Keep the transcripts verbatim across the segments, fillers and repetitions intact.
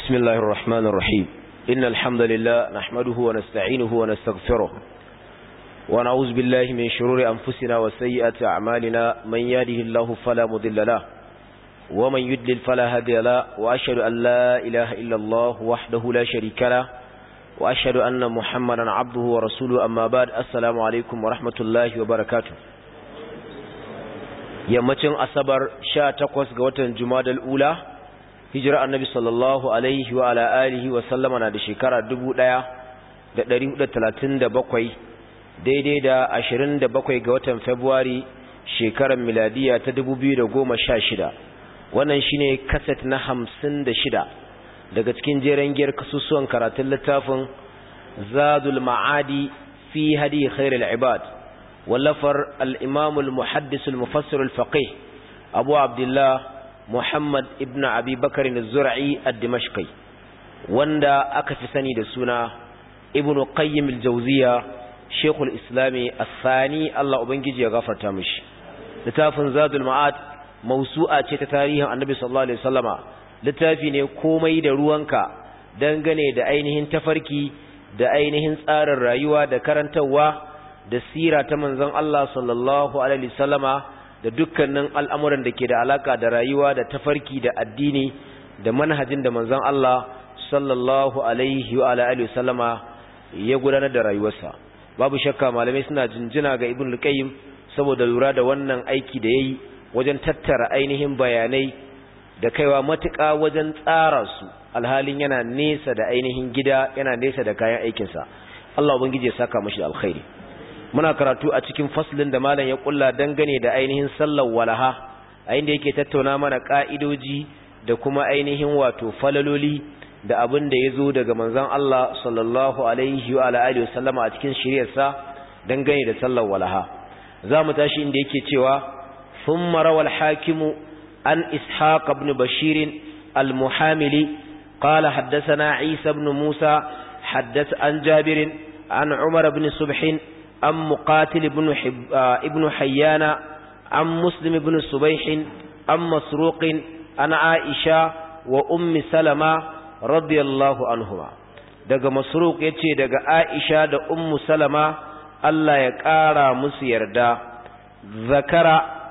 بسم الله الرحمن الرحيم إن الحمد لله نحمده ونستعينه ونستغفره ونعوذ بالله من شرور أنفسنا وسيئات أعمالنا من يهده الله فلا مضل له ومن يضلل فلا هادي له وأشهد أن لا إله إلا الله وحده لا شريك له وأشهد أن محمدا عبده ورسوله أما بعد السلام عليكم ورحمة الله وبركاته yammacin asabar sha takwas ga watan Jumadal Ula hijira annabi sallallahu alaihi wa ala alihi wa sallama na da shekara dubu ɗaya da ɗari hudu da talatin da bakwai daidai da ashirin da bakwai ga watan February shekarar miladiya ta dubu biyu da goma sha shida. Wannan shine kaset na hamsin da shida daga cikin jeren giyar kasusuwan karatun littafin Zadul Ma'adi fi hadi khairul ibad ولفر الإمام المحدث المفسر الفقيه أبو عبد الله محمد ابن أبي بكر الزرعي الدمشقي واندا أكفسني دسونا ابن قيم الجوزية شيخ الإسلام الثاني الله أبنجي يغفر تامش لتاف زاد المعاد موسوعة تتاريها النبي صلى الله عليه وسلم لتافين كومي دروانكا دنغني دا أينهن تفركي دا أينهن سار الرأيوة دا كرنتوا da sira ta manzon Allah sallallahu alaihi wasallama da dukkanin al'amuran da ke da alaka da rayuwa da tafarki da addini da manhajin da manzon Allah sallallahu alaihi wa alihi wasallama ya gudanar da rayuwarsa. Babu shakka malamai suna jinjina ga Ibn al-Qayyim saboda lura da wannan aiki da yayi wajen tattara ainihin bayanai da kaiwa matuƙa wajen tsara su alhalin yana nesa da ainihin gida yana nesa da kayan aikinsa. Allah ubangiji ya saka mashi alkhairi. Muna karatu a cikin faslin da malam ya kulla dangane da ainihin sallar walaha a inda yake tattauna mana ka'idoji da kuma ainihin wato falaloli da abin da yazo daga manzon Allah sallallahu alaihi wa alihi wasallama a cikin shiriyarsa dangane da sallar walaha. Zamu tashi inda yake cewa thumma rawal hakimu an ishaq ibn bashir al-muhamili qala haddathana isa ibn musa haddath an jabir an umar ibn subh عن مقاتل بن, حب... ابن حيان عن مسلم بن صبيح عن مسروق عن عائشة وأم سلمة رضي الله عنهما دقى مسروق يتي دقى عائشة دا أم سلمة الله يكارى مسير دا ذكر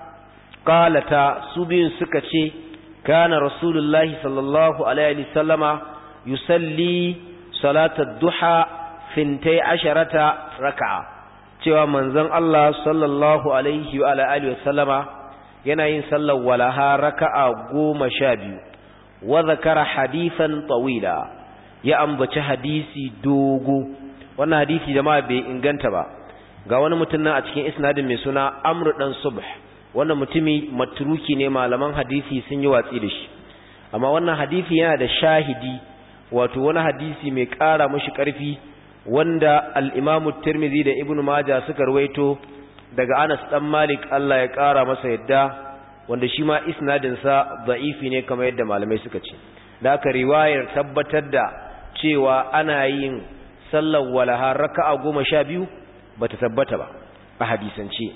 قالتا سبين سكتي كان رسول الله صلى الله عليه وسلم يصلي صلاة الضحى ثنتي عشرة ركعة cewa manzon Allah sallallahu alaihi wa alihi wasallama yana yin sallar walaha raka'a goma sha biyu wa zakara hadithan tawila ya ambaci hadisi dogo. Wannan hadisi jama'a bai inganta ba. Ga wani mutum nan a cikin isnadin mai suna Amr dan Subh, wannan mutumi matruki ne, malaman hadisi sun yi watsi da shi, amma wannan hadisi yana da shahidi, wato wani hadisi mai ƙara mashi ƙarfi wanda al-Imam Tirmidhi da Ibn Majah suka rawaito daga Anas dan Malik Allah ya kara masa yadda, wanda shi ma isnadin sa da'ifi ne kamar yadda malamai suka ce. Da aka riwayar tabbatar da cewa ana yin sallar walaha raka'a goma sha biyu bata tabbata ba a hadisance.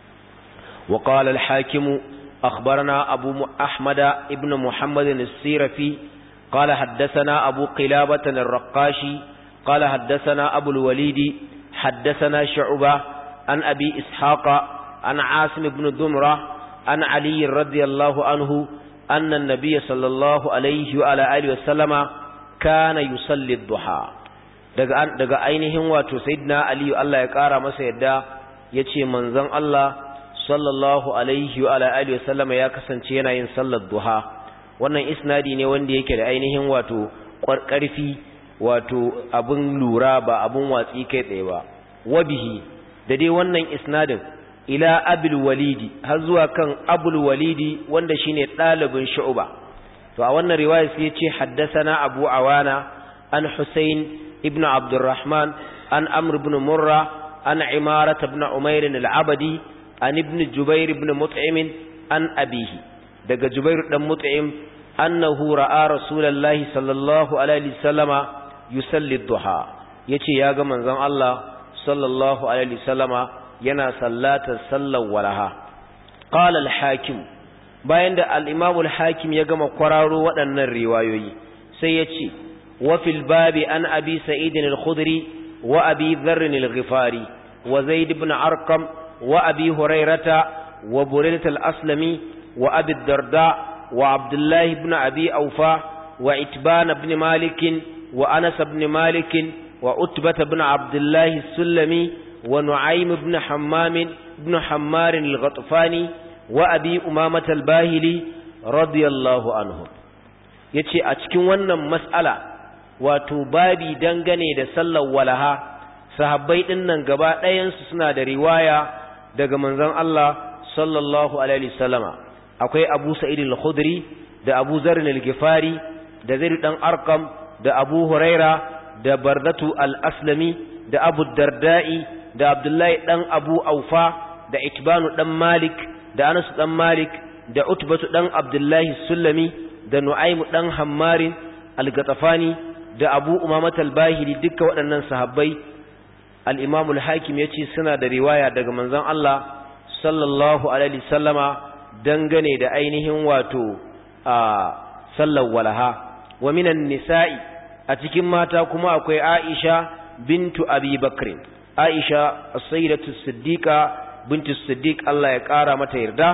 Wa qala al-Hakim akhbarana Abu Ahmad ibn Muhammad as-Sirafi qala haddathana Abu Qilabah ar-Raqashi قال حدثنا أبو الوليد حدثنا شعبة عن أبي إسحاق عن عاصم بن دمرة عن علي رضي الله عنه أن النبي صلى الله عليه وعلى آله وسلم كان يصلي الضحى daga ainihin wato sayyidina Ali Allah ya kara masa yadda yace manzon Allah sallallahu alaihi wa ala alihi wasallam ya kasance yana yin sallar duha. Wannan isnadi ne wanda yake da ainihin wato ƙarfi, wato abun lura ba abun watsi kai tsaye ba. Wabihi da dai wannan isnadin ila abul walidi har zuwa kan abul walidi wanda shine dalibin shu'ba. To a wannan riwaya sai yace haddathana abu awana an husayn ibn abdurrahman an amr ibn murra an imarat ibn umair al-abadi an ibn jubair ibn mut'im an abihi daga jubair dan mut'im annahu ra'a rasulullahi sallallahu alaihi wasallama yusalli duha, yace ya ga manzon Allah sallallahu alaihi wasallama yana sallatar sallar walaha. Qala al-Hakim, bayan da al-Imam al-Hakim ya gama kwararo waɗannan riwayoyi sai yace wa fil babi an abi sa'id al-khudri wa abi dharr al-ghifari wa zaid ibn arqam wa abi hurairata wa buraydah al-aslami wa abi darda wa abdullah ibn abi awfa wa itban ibn malik wa anas ibn malik wa utbah ibn abdullah as-sulami wa nu'aym ibn hammam ibn hammar al-ghatfani wa abi umamah al-bahili radiyallahu anhu. Yace a cikin wannan mas'ala wato babi dangane da sallar walaha sahabbai dinnan gaba ɗayan su suna da riwaya daga manzon Allah sallallahu alaihi wasallama. Akwai Abu Sa'id al-Khudri da Abu Zarr al-Ghifari da Zaid dan Arqam da Abu Huraira da Bardatu al-Aslami da Abu Darda'i da Abdullahi dan Abu Aufa da Itbanu dan Malik da Anas dan Malik da Utbatu dan Abdullahi Sulami da Nu'aym dan Hammarin al-Gatafani da Abu Umamah al-Bahili duka waɗannan sahabbai al-Imam al-Hakim yace suna da riwaya daga manzon Allah sallallahu alaihi wasallama dangane da ainihin wato a sallar walaha. Wa minan nisa'i a cikin mata kuma akwai Aisha bintu Abi Bakr, Aisha as-Sayyidatu as-Siddiqa bintu as-Siddiq Allah ya kara mata yarda,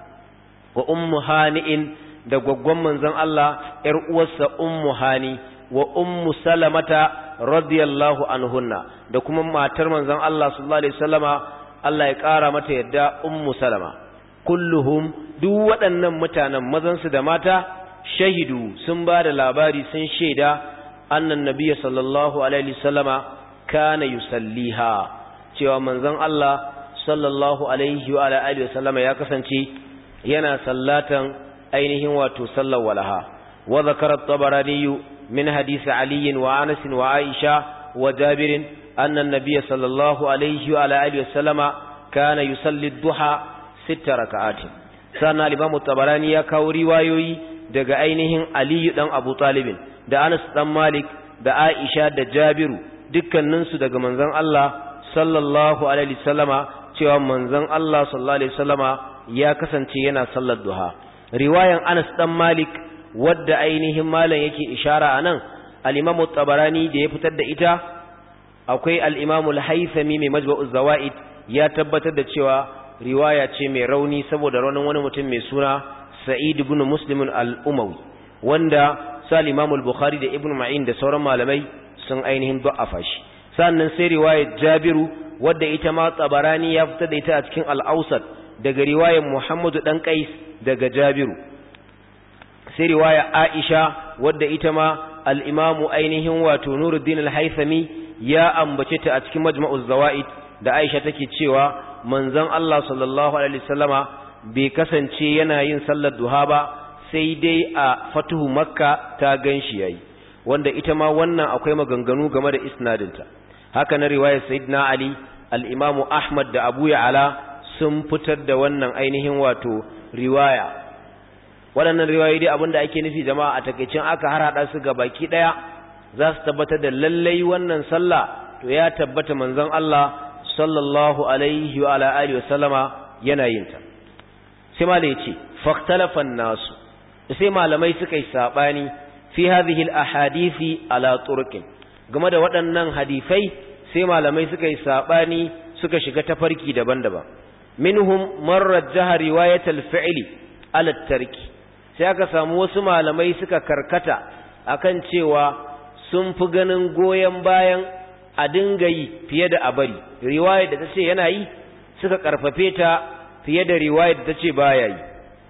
wa ummu Hani'in da gwaggwan manzon Allah ƴar uwarsa ummu Hani wa ummu Salamata radiyallahu anhunna da kuma matar manzon Allah sallallahu alaihi wasallama Allah ya kara mata yarda ummu Salama. Kulluhum duk waɗannan mutanen mazansu da mata shahidu sun ba da labari sun shaida annan nabiyyi sallallahu alaihi wasallama kana yusalliha cewa manzon Allah sallallahu alaihi wa alihi wasallama ya kasance yana sallatan ainihin wato sallar walaha. Wa zakara at-Tabarani min hadisi Ali wa Anas wa Aisha wa Jabir anna an-nabiy sallallahu alaihi wa alihi wasallama kana yusalli ad-duha sita raka'atin. Sannan al-Imam at-Tabarani ya kawo riwayoyi daga ainihin Ali dan Abu Talib da Anas dan Malik da Aisha da Jabiru dukkanin su daga manzon Allah sallallahu alaihi wasallama cewa manzon Allah sallallahu alaihi wasallama ya kasance yana sallar duha. Riwayan Anas dan Malik wadda ainihin malam yake ishara anan al-Imam at-Tabarani da ya fitar da ita akwai al-Imam al-Haythami mai Majma'uz Zawaid ya tabbatar da cewa riwaya ce mai rauni saboda raunin wani mutum mai suna Sa'id ibn Muslim al-Umawi wanda sai Imam al-Bukhari da Ibn Ma'in da sauran malamai sun ainihin da'afa shi. Sannan sai riwayar Jabiru wadda ita ma Tabarani ya fitar da ita a cikin al-Awsat daga riwayar Muhammad dan Qais daga Jabiru. Sai riwaya Aisha wadda ita ma al-Imam ainihin wato Nuruddin al-Haythami ya ambace ta a cikin Majma'uz Zawaid da Aisha take cewa manzon Allah sallallahu alaihi wasallama bai kasance yana yin sallar duha ba sai dai a fatuhu Makka ta ganshi yayi, wanda ita ma wannan akwai maganganu game da isnadinta. Haka na riwayar Sayyidina Ali, al-Imam Ahmad da Abu Ya'la sun fitar da wannan ainihin wato riwaya. Waɗannan riwayoyi dai abinda ake nufi jama'a a takeicin aka harhaɗa su ga baki ɗaya za su tabbatar da lallai wannan sallah to ya tabbata manzon Allah sallallahu alaihi wa ala alihi wa sallama yana yin ta. Sai malai yace faqtalafan nasu, sai malamai suka yi sabani fi hadhihi al-ahadithi ala turqin, game da waɗannan hadisai sai malamai suka yi sabani suka shiga tafarki daban-daban. Minhum man rajjaha riwayat al-fi'li ala at-tarki, sai aka samu wasu malamai suka karkata akan cewa sun fi ganin goyen bayan a dinga yi fiye da a bari. Riwayar da ta ce yana yi suka karfafe ta fiye da riwayar da ta ce baya yi,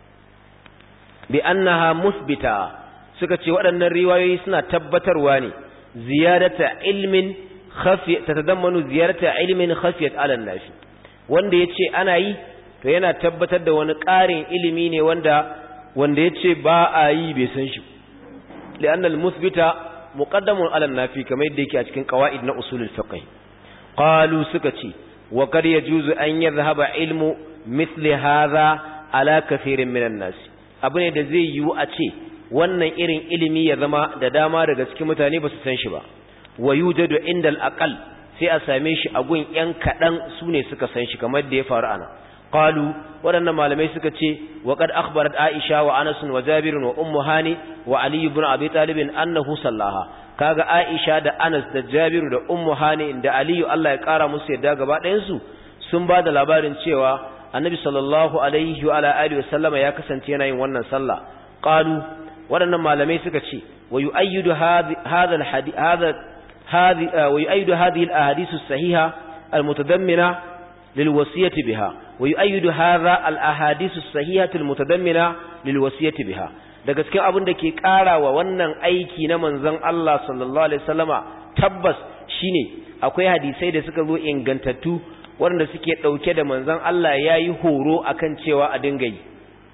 bi annaha musbita, suka ce waɗannan riwayoyi suna tabbatarwa ne ziyadata ilmin khafiyat tatadammanu ziyadata ilmin khafiyat ala nafi, wanda yace ana yi to yana tabbatar da wani ƙarin ilimi ne wanda wanda yace ba a yi bai san shi, li'anna al-musbita muqaddamun ala nafi kamar yadda yake a cikin qawaid na usulul fiqh. Qalu suka ce wa kad yajuzu an yadhhaba ilmu mithli hadha ala kathirin minan nas, abu ne da zai yiwu a ce wannan irin ilimi ya zama da dama daga cikin mutane ba su san shi ba. Wa yujadu inda al-aqal, sai a same shi a gun yan kadan su ne suka san shi kamar da ya faru ana. qalu wadannan malamai suka ce wa qad akhbarat Aisha wa Anas wa Jabir wa Ummu Hani wa Ali ibn Abi Talib annahu sallaha kaga Aisha da Anas da Jabir da Ummu Hani da Ali Allah ya kara musu yadda gaba ɗayan su sun ba da labarin cewa Annabi sallallahu alaihi wa ala alihi wasallama ya kasance yana yin wannan sallah qalu wadannan malamai suka ce wa yu'ayyidu hadha al-hadith hadha hadhi wa yu'ayyidu hadhihi al-ahadith as-sahiha al-mutadammina lil-wasiyati biha wa yu'ayyidu hadha al-ahadith as-sahihah al-mutadammina lil-wasiyati biha daga cikin abin da ke karawa wannan aiki na manzon Allah sallallahu alaihi wasallama tabbas shine akwai hadisai da suka zo ingantattu wanda suke dauke da manzon Allah yayi horo akan cewa a dinga yi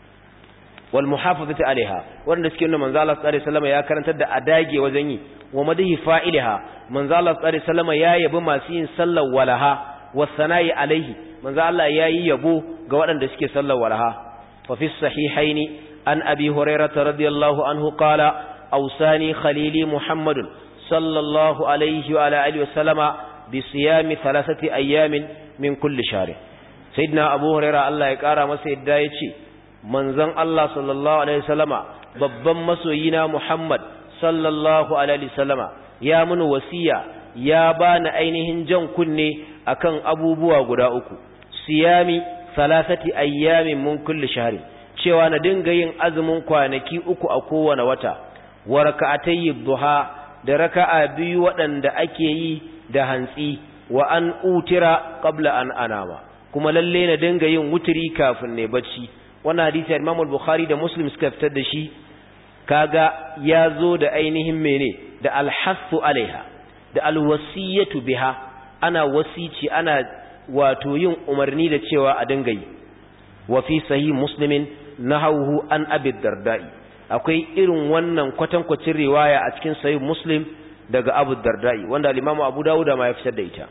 wal muhafazati alaiha wanda suke nuna manzon Allah sallallahu alaihi wasallama ya karantar da adage wajen yi wa madhi fa'ilaha manzon Allah sallallahu alaihi wasallama ya yabi masu yin sallar walaha wasana'i alaihi manzon Allah yayi yabo ga waɗanda suke sallar walaha fa fi sahihaini an abi hurairah radiyallahu anhu qala awsani khalili muhammadun sallallahu alaihi wa ala alihi wasallama bi siyami thalathati ayamin min kulli shahr sayyidina abu hurairah Allah ya kara masa yadda yace manzon Allah sallallahu alaihi wasallama babban masoyina Muhammad sallallahu alaihi wasallama ya mun wasiya ya bani ainihin jan kunne akan abubuwa guda uku siyami thalathati ayyamin min kulli shahr cewa na dinga yin azumin kwanaki uku a kowane wata wa rak'atay duha da raka'a biyu waɗanda ake yi da hantsi wa an utira qabla an anama kuma lalle na dinga yin wuturi kafin ne bacci wannan hadisi Imam al-Bukhari da Muslim suka fitar da shi kaga yazo da ainihin mene da al-hasu alaiha da al-wasiyatu biha ana wasici ana wato yin umarni da cewa a dinga yi wa fi sahih muslimin nahawu an abi darda'i akwai irin wannan kwatankwacin riwaya a cikin sahih muslim daga abu darda'i wanda al-Imam Abu Dawud ma ya fitar da ita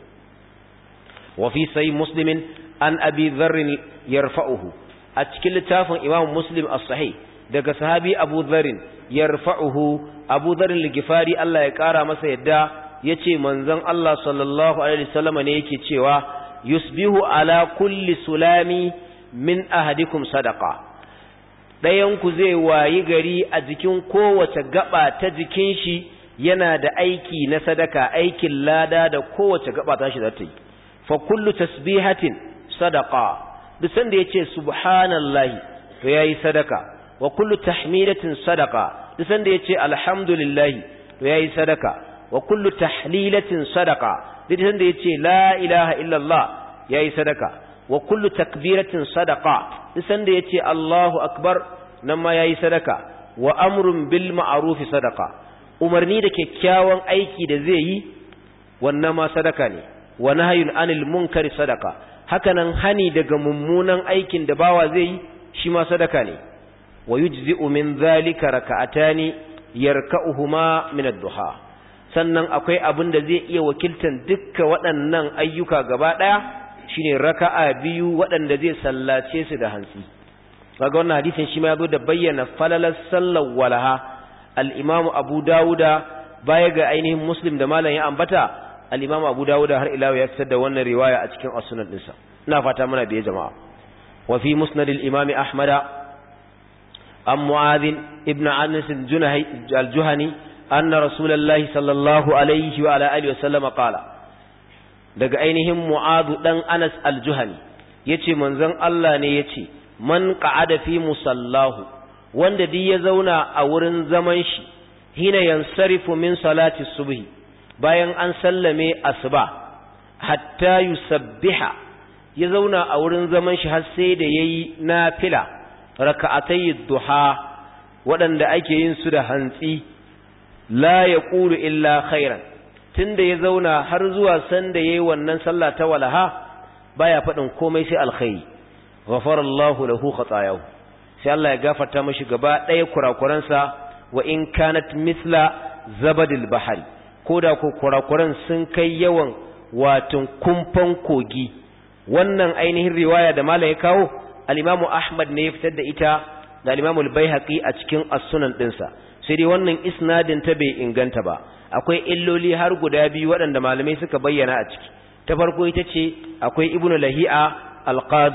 wa fi sahih muslimin an abi dharr yarfa'uhu a cikin littafin Imam Muslim as-Sahih daga sahabi Abu Dharr yarfa'uhu Abu Dharr al-Ghifari Allah ya kara masa yadda yace manzon Allah sallallahu alaihi wasallam ne yake cewa yusbihu ala kulli sulami min ahadikum sadaqa dayan ku zai wayi gari a jikin kowace gaba ta jikin shi yana da aiki na sadaka aikin lada da kowace gaba ta shi za ta yi fa kullu tasbihatin sadaqa duk sanda yace subhanallahi to yayi sadaka wa kullu tahmidatin sadaqa duk sanda yace alhamdulillah to yayi sadaka wa kullu tahlilatin sadaqa duk sanda yace la ilaha illallah yayi sadaka wa kullu takbiratin sadaqa duk sanda yace Allahu akbar nan ma yayi sadaka wa amrun bil ma'ruf sadaqa umarni da kyakkyawan aiki da zai yi wannan ma sadaka ne wa nahyun anil munkari sadaqa hakanan hani daga mummunan aikin da bawa zai yi shi ma sadaka ne wa yujzi'u min zalika raka'atani yarka'uhuma min ad-duha sannan akwai abin da zai iya wakiltan dukkan waɗannan ayyuka gaba ɗaya shine raka'a biyu waɗanda zai sallace su da hantsi kaga wannan hadisin shi ma yazo da bayyana falalar sallar walaha al-Imam Abu Dawuda baya ga ainihin Muslim da malam ya ambata al-Imam Abu Dawuda har ila ya fitar da wannan riwaya a cikin as-sunan dinsa ina fata muna biye jama'a wa fi musnad al-Imam Ahmad am Mu'adh ibn Anas al-Juhani anna Rasulullahi sallallahu alaihi wa ala alihi wa sallam qala daga ainihin Mu'adh dan Anas al-Juhani yace manzon Allah ne yace man qa'ada fi musallahu wanda duk ya zauna a wurin zaman shi hina yansarifu min salati subhi bayan an sallame asuba hatta yusabbiha ya zauna a wurin zaman shi har sai da yayi nafila raka'atay duha waɗanda ake yin su da hantsi la yaqulu illa khairan tunda ya zauna har zuwa san da yayi wannan sallah ta walaha baya faɗin komai sai alkhairi ghafarallahu lahu khatayahu sai Allah ya gafarta mishi gaba ɗaya kurakuransa wa in kanat mithla zabadil bahari koda ko kurakuran sun kai yawan watan kumfan kogi wannan ainihin riwaya da malai ya kawo al-Imam Ahmad ne ya fitar da ita da al-Imam al-Baihaqi a cikin as-Sunan dinsa sai dai wannan isnadin ta bai inganta ba akwai illoli har guda biyu waɗanda malamai suka bayyana a ciki ta farko ita ce akwai Ibn Lahi'a al-Qadi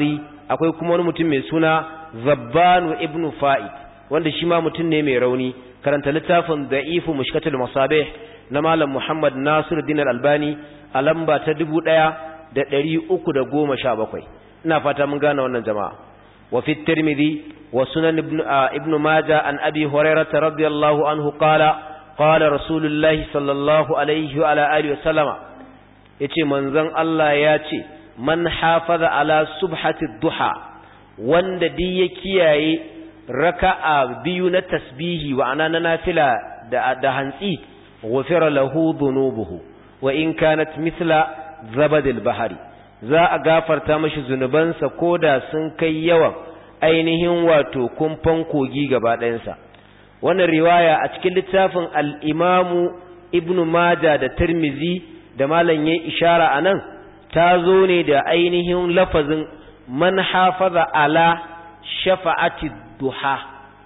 akwai kuma wani mutum mai suna Zabbanu ibn Fa'id wanda shi ma mutum ne mai rauni karanta littafin Da'ifu Mushkatul Masabih na Malam Muhammad Nasiruddin Al-Albani a lamba ta dubu ɗaya da ɗari uku da goma sha bakwai. ina fata mun gane wannan jama'a. wa fi Tirmidhi wa Sunan ibn ibn Majah an Abi Hurairah radiyallahu anhu qala qala Rasulullahi sallallahu alaihi wa ala alihi wa sallama yace manzon Allah ya ce man hafaza ala subhati duha wanda di ya kiyaye raka'a biyu na tasbihi wa ana na nafila da da hantsi ghufira lahu dhunubuhu wa in kanat mithla zabadil bahari za a gafarta mashi zunubansa koda sun kai yawan ainihin wato kumfan kogi gaba ɗayansa. Wannan riwaya a cikin littafin al-Imam Ibn Majah da Tirmidhi da malam yayin ishara anan ta zo ne da ainihin lafazin man hafaza ala shafa'ati duha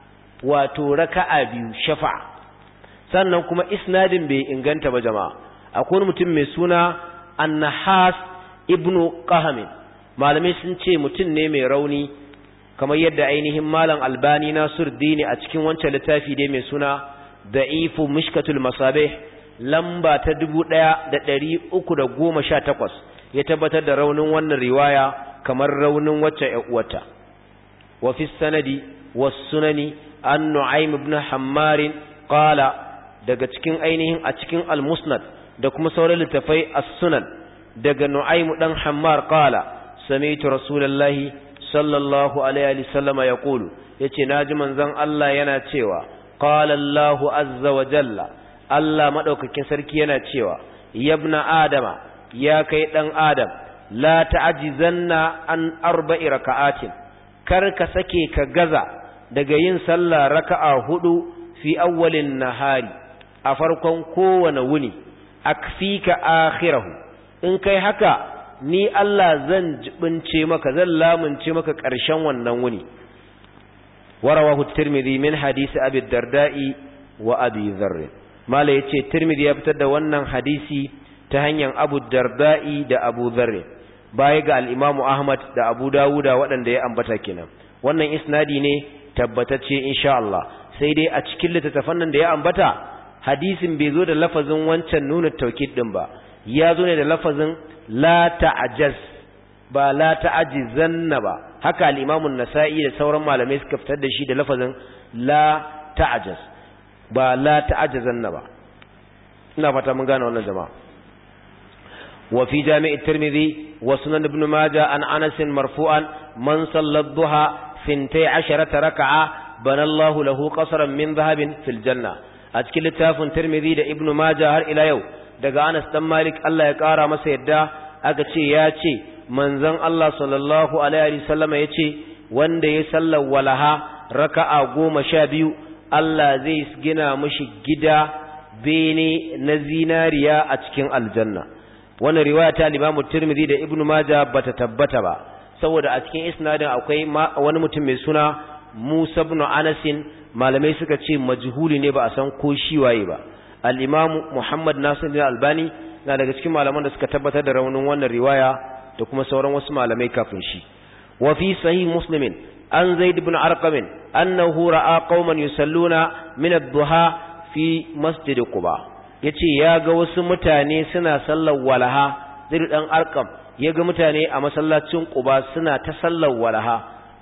wato raka'a biyu shafa'a. Sannan kuma isnadin bai inganta ba jama'a. Akwai mutum mai suna An-Nahas ibn Qahm malamai sun ce mutum ne mai rauni kamar yadda ainihin malam Albani Nasiruddin a cikin wancan littafi dai mai suna Da'ifu Mishkatul Masabih lamba ta dubu ɗaya da ɗari uku da goma sha takwas ya tabbatar da raunin wannan riwaya kamar raunin wacce ƴan uwata. Wa fi sanadi was sunani an Nu'aym ibn Hammar qala daga cikin ainihin a cikin al-Musnad da kuma sauran littafai as-Sunan daga Nu'aym dan Hammar qala sami'tu Rasulullahi sallallahu alaihi wasallam yaqulu yace naji manzon Allah yana cewa qala Allahu azza wa jalla Allah madaukakin sarki yana cewa yabna adama ya kai dan adam la ta'jizanna an arba'i raka'atin kar ka sake ka gaza daga yin sallah raka'a hudu fi awwalin nahari a farkon kowane wuni akfika akhirahu in kai haka ni Allah zan jibince maka zan lamunce maka ƙarshen wannan wuni. Warawahu Tirmidhi min hadisi Abi Darda'i wa Abi Dharr. Mala yace Tirmidhi ya fitar da wannan hadisi ta hanyar Abu Darda'i da Abu Dharr. Baya ga al-Imam Ahmad da Abu Dawud waɗanda ya ambata kenan. Wannan isnadi ne tabbatacce insha Allah. Sai dai a cikin littattafan nan da ya ambata hadisin bai zo da lafazin wancan nuna taukid din ba. Ya zo ne da lafazin la ta'jaz ba la ta'jizanna ba haka al-Imam an-Nasa'i da sauran malamai suka fitar da shi da lafazin la ta'jaz ba la ta'jazanna ba. ina fata mun gane wannan jama'a. wa fi Jami' at-Tirmidhi wa Sunan Ibn Majah an Anas marfu'an man salla ad-duha fintai asharata raka'a bana Allah lahu qasran min dhahabin fil janna. a cikin littafin Tirmidhi da Ibn Majah har ila yau daga Anas dan Malik Allah ya kara masa yadda aka ce ya ce manzon Allah sallallahu alaihi wasallam ya ce wanda ya sallar walaha raka'a goma sha biyu Allah zai gina mishi gida bene na zinariya a cikin aljanna. wannan riwaya ta Imam Tirmidhi da Ibn Majah bata tabbata ba saboda a cikin isnadin akwai wani mutum mai suna Musa ibn Anas malamai suka ce majhuli ne ba a san ko shi waye ba. al-Imam Muhammad Nasiruddin Albani na daga cikin malaman da suka tabbatar da raunin wannan riwaya da kuma sauran wasu malamai kafin shi. wa fi sahih Muslim an Zaid ibn Arqam annahu ra'a qauman yusalluna min ad-duha fi masjid Quba yace ya ga wasu mutane suna sallar walaha. Zaid dan Arqam ya ga mutane a masallacin Quba suna ta sallar walaha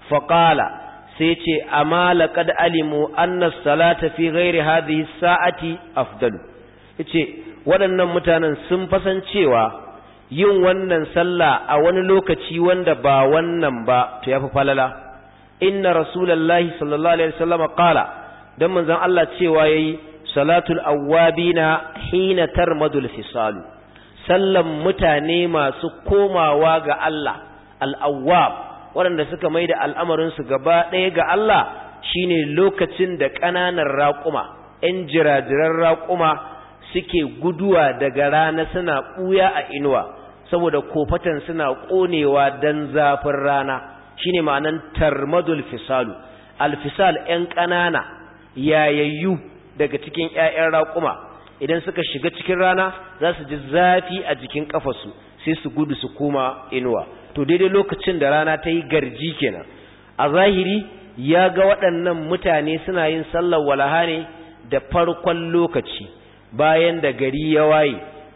faqala sai ce amma laqad alimu anna as-salata fi ghairi hadhihi as-sa'ati afdalu yace waɗannan mutanen sun fasancewa yin wannan sallah a wani lokaci wanda ba wannan ba to yafi falala. inna rasulullahi sallallahu alaihi wasallam qala dan manzon Allah cewa yayi salatul awwabina hina tarmadul fisalu sallan mutane masu komawa ga Allah al-awwab waɗanda suka mai da al'amarinsu gaba ɗaya ga Allah shine lokacin da ƙananan raƙuma ‘yan jirajiran raƙuma suke guduwa daga rana suna ɓuya a inuwa saboda kofatan suna ƙonewa don zafin rana shine ma'anan tarmadul fisalu. alfisal ‘yan ƙanana yayayyu daga cikin ‘ya'yan raƙuma idan suka shiga cikin rana za su ji zafi a jikin ƙafarsu sai su gudu su koma inuwa to daidai lokacin da rana ta yi garji kenan. A zahiri ya ga waɗannan mutane suna yin sallar walaha ne da farkon lokaci bayan da gari ya waye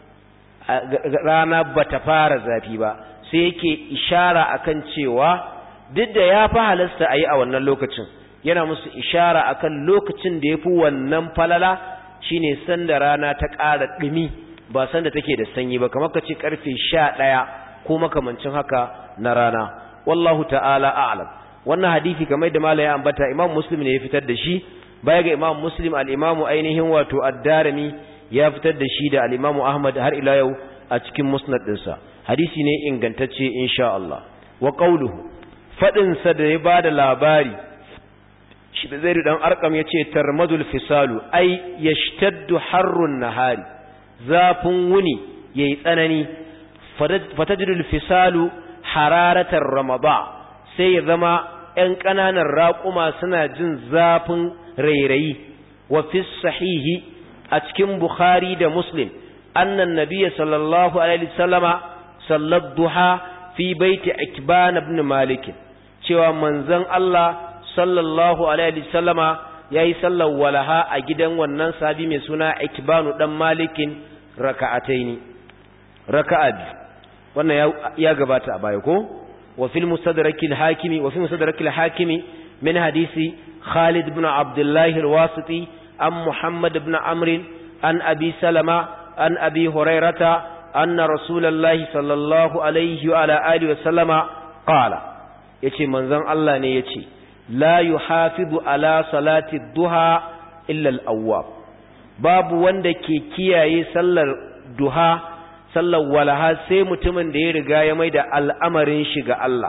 rana bata fara zafi ba, sai yake ishara akan cewa duk da ya fi halasta a yi a wannan lokacin, yana musu ishara akan lokacin da ya fi wannan falala shine sanda rana ta ƙara ɗumi ba sanda take da sanyi ba, kamar ka ce ƙarfe sha ɗaya ko makamancin haka na rana. Wallahu ta'ala a'lam. Wannan hadisi kamar da malai ya ambata Imam Muslim ne ya fitar da shi, baya ga Imam Muslim al-Imam ainihin wato Ad-Darimi ya fitar da shi da al-Imam Ahmad har ila yau a cikin musnad ɗinsa. Hadisi ne ingantacce insha Allah. Wa qawluhu, fadin sa da ya bada labari shi da Zaid dan Arqam yace tarmadul fisalu ay yashtaddu harrun nahari, zafin wuni yayi tsanani, fatajidul fisalu hararatar ramada, sai ya zama ƴan ƙananan raƙuma suna jin zafin rairayi. Wa fi sahihi a cikin Bukhari da Muslim annan nabiyyi sallallahu alaihi wasallama sallat duha fi baiti Ikban ibn Malik, cewa manzon Allah sallallahu alaihi wasallama yayi sallar walaha a gidan wannan sahabi mai suna Ikban dan Malikin raka'ataini, raka'a biyu. wannan ya gabata a baya ko. wa fil mustadrak al-hakimi wa fi mustadrak al-hakimi min hadisi Khalid ibn Abdullah al-Wasiti an Muhammad ibn Amr an Abi Salama an Abi Hurairata anna Rasulullahi sallallahu alaihi wa ala alihi wa sallama qala, yace manzon Allah ne yace la yuhafizu ala salati duha illa al-awwab, babu wanda ke kiyaye sallar duha sallar walaha sai mutumin da ya riga ya maida al'amarin shi ga Allah.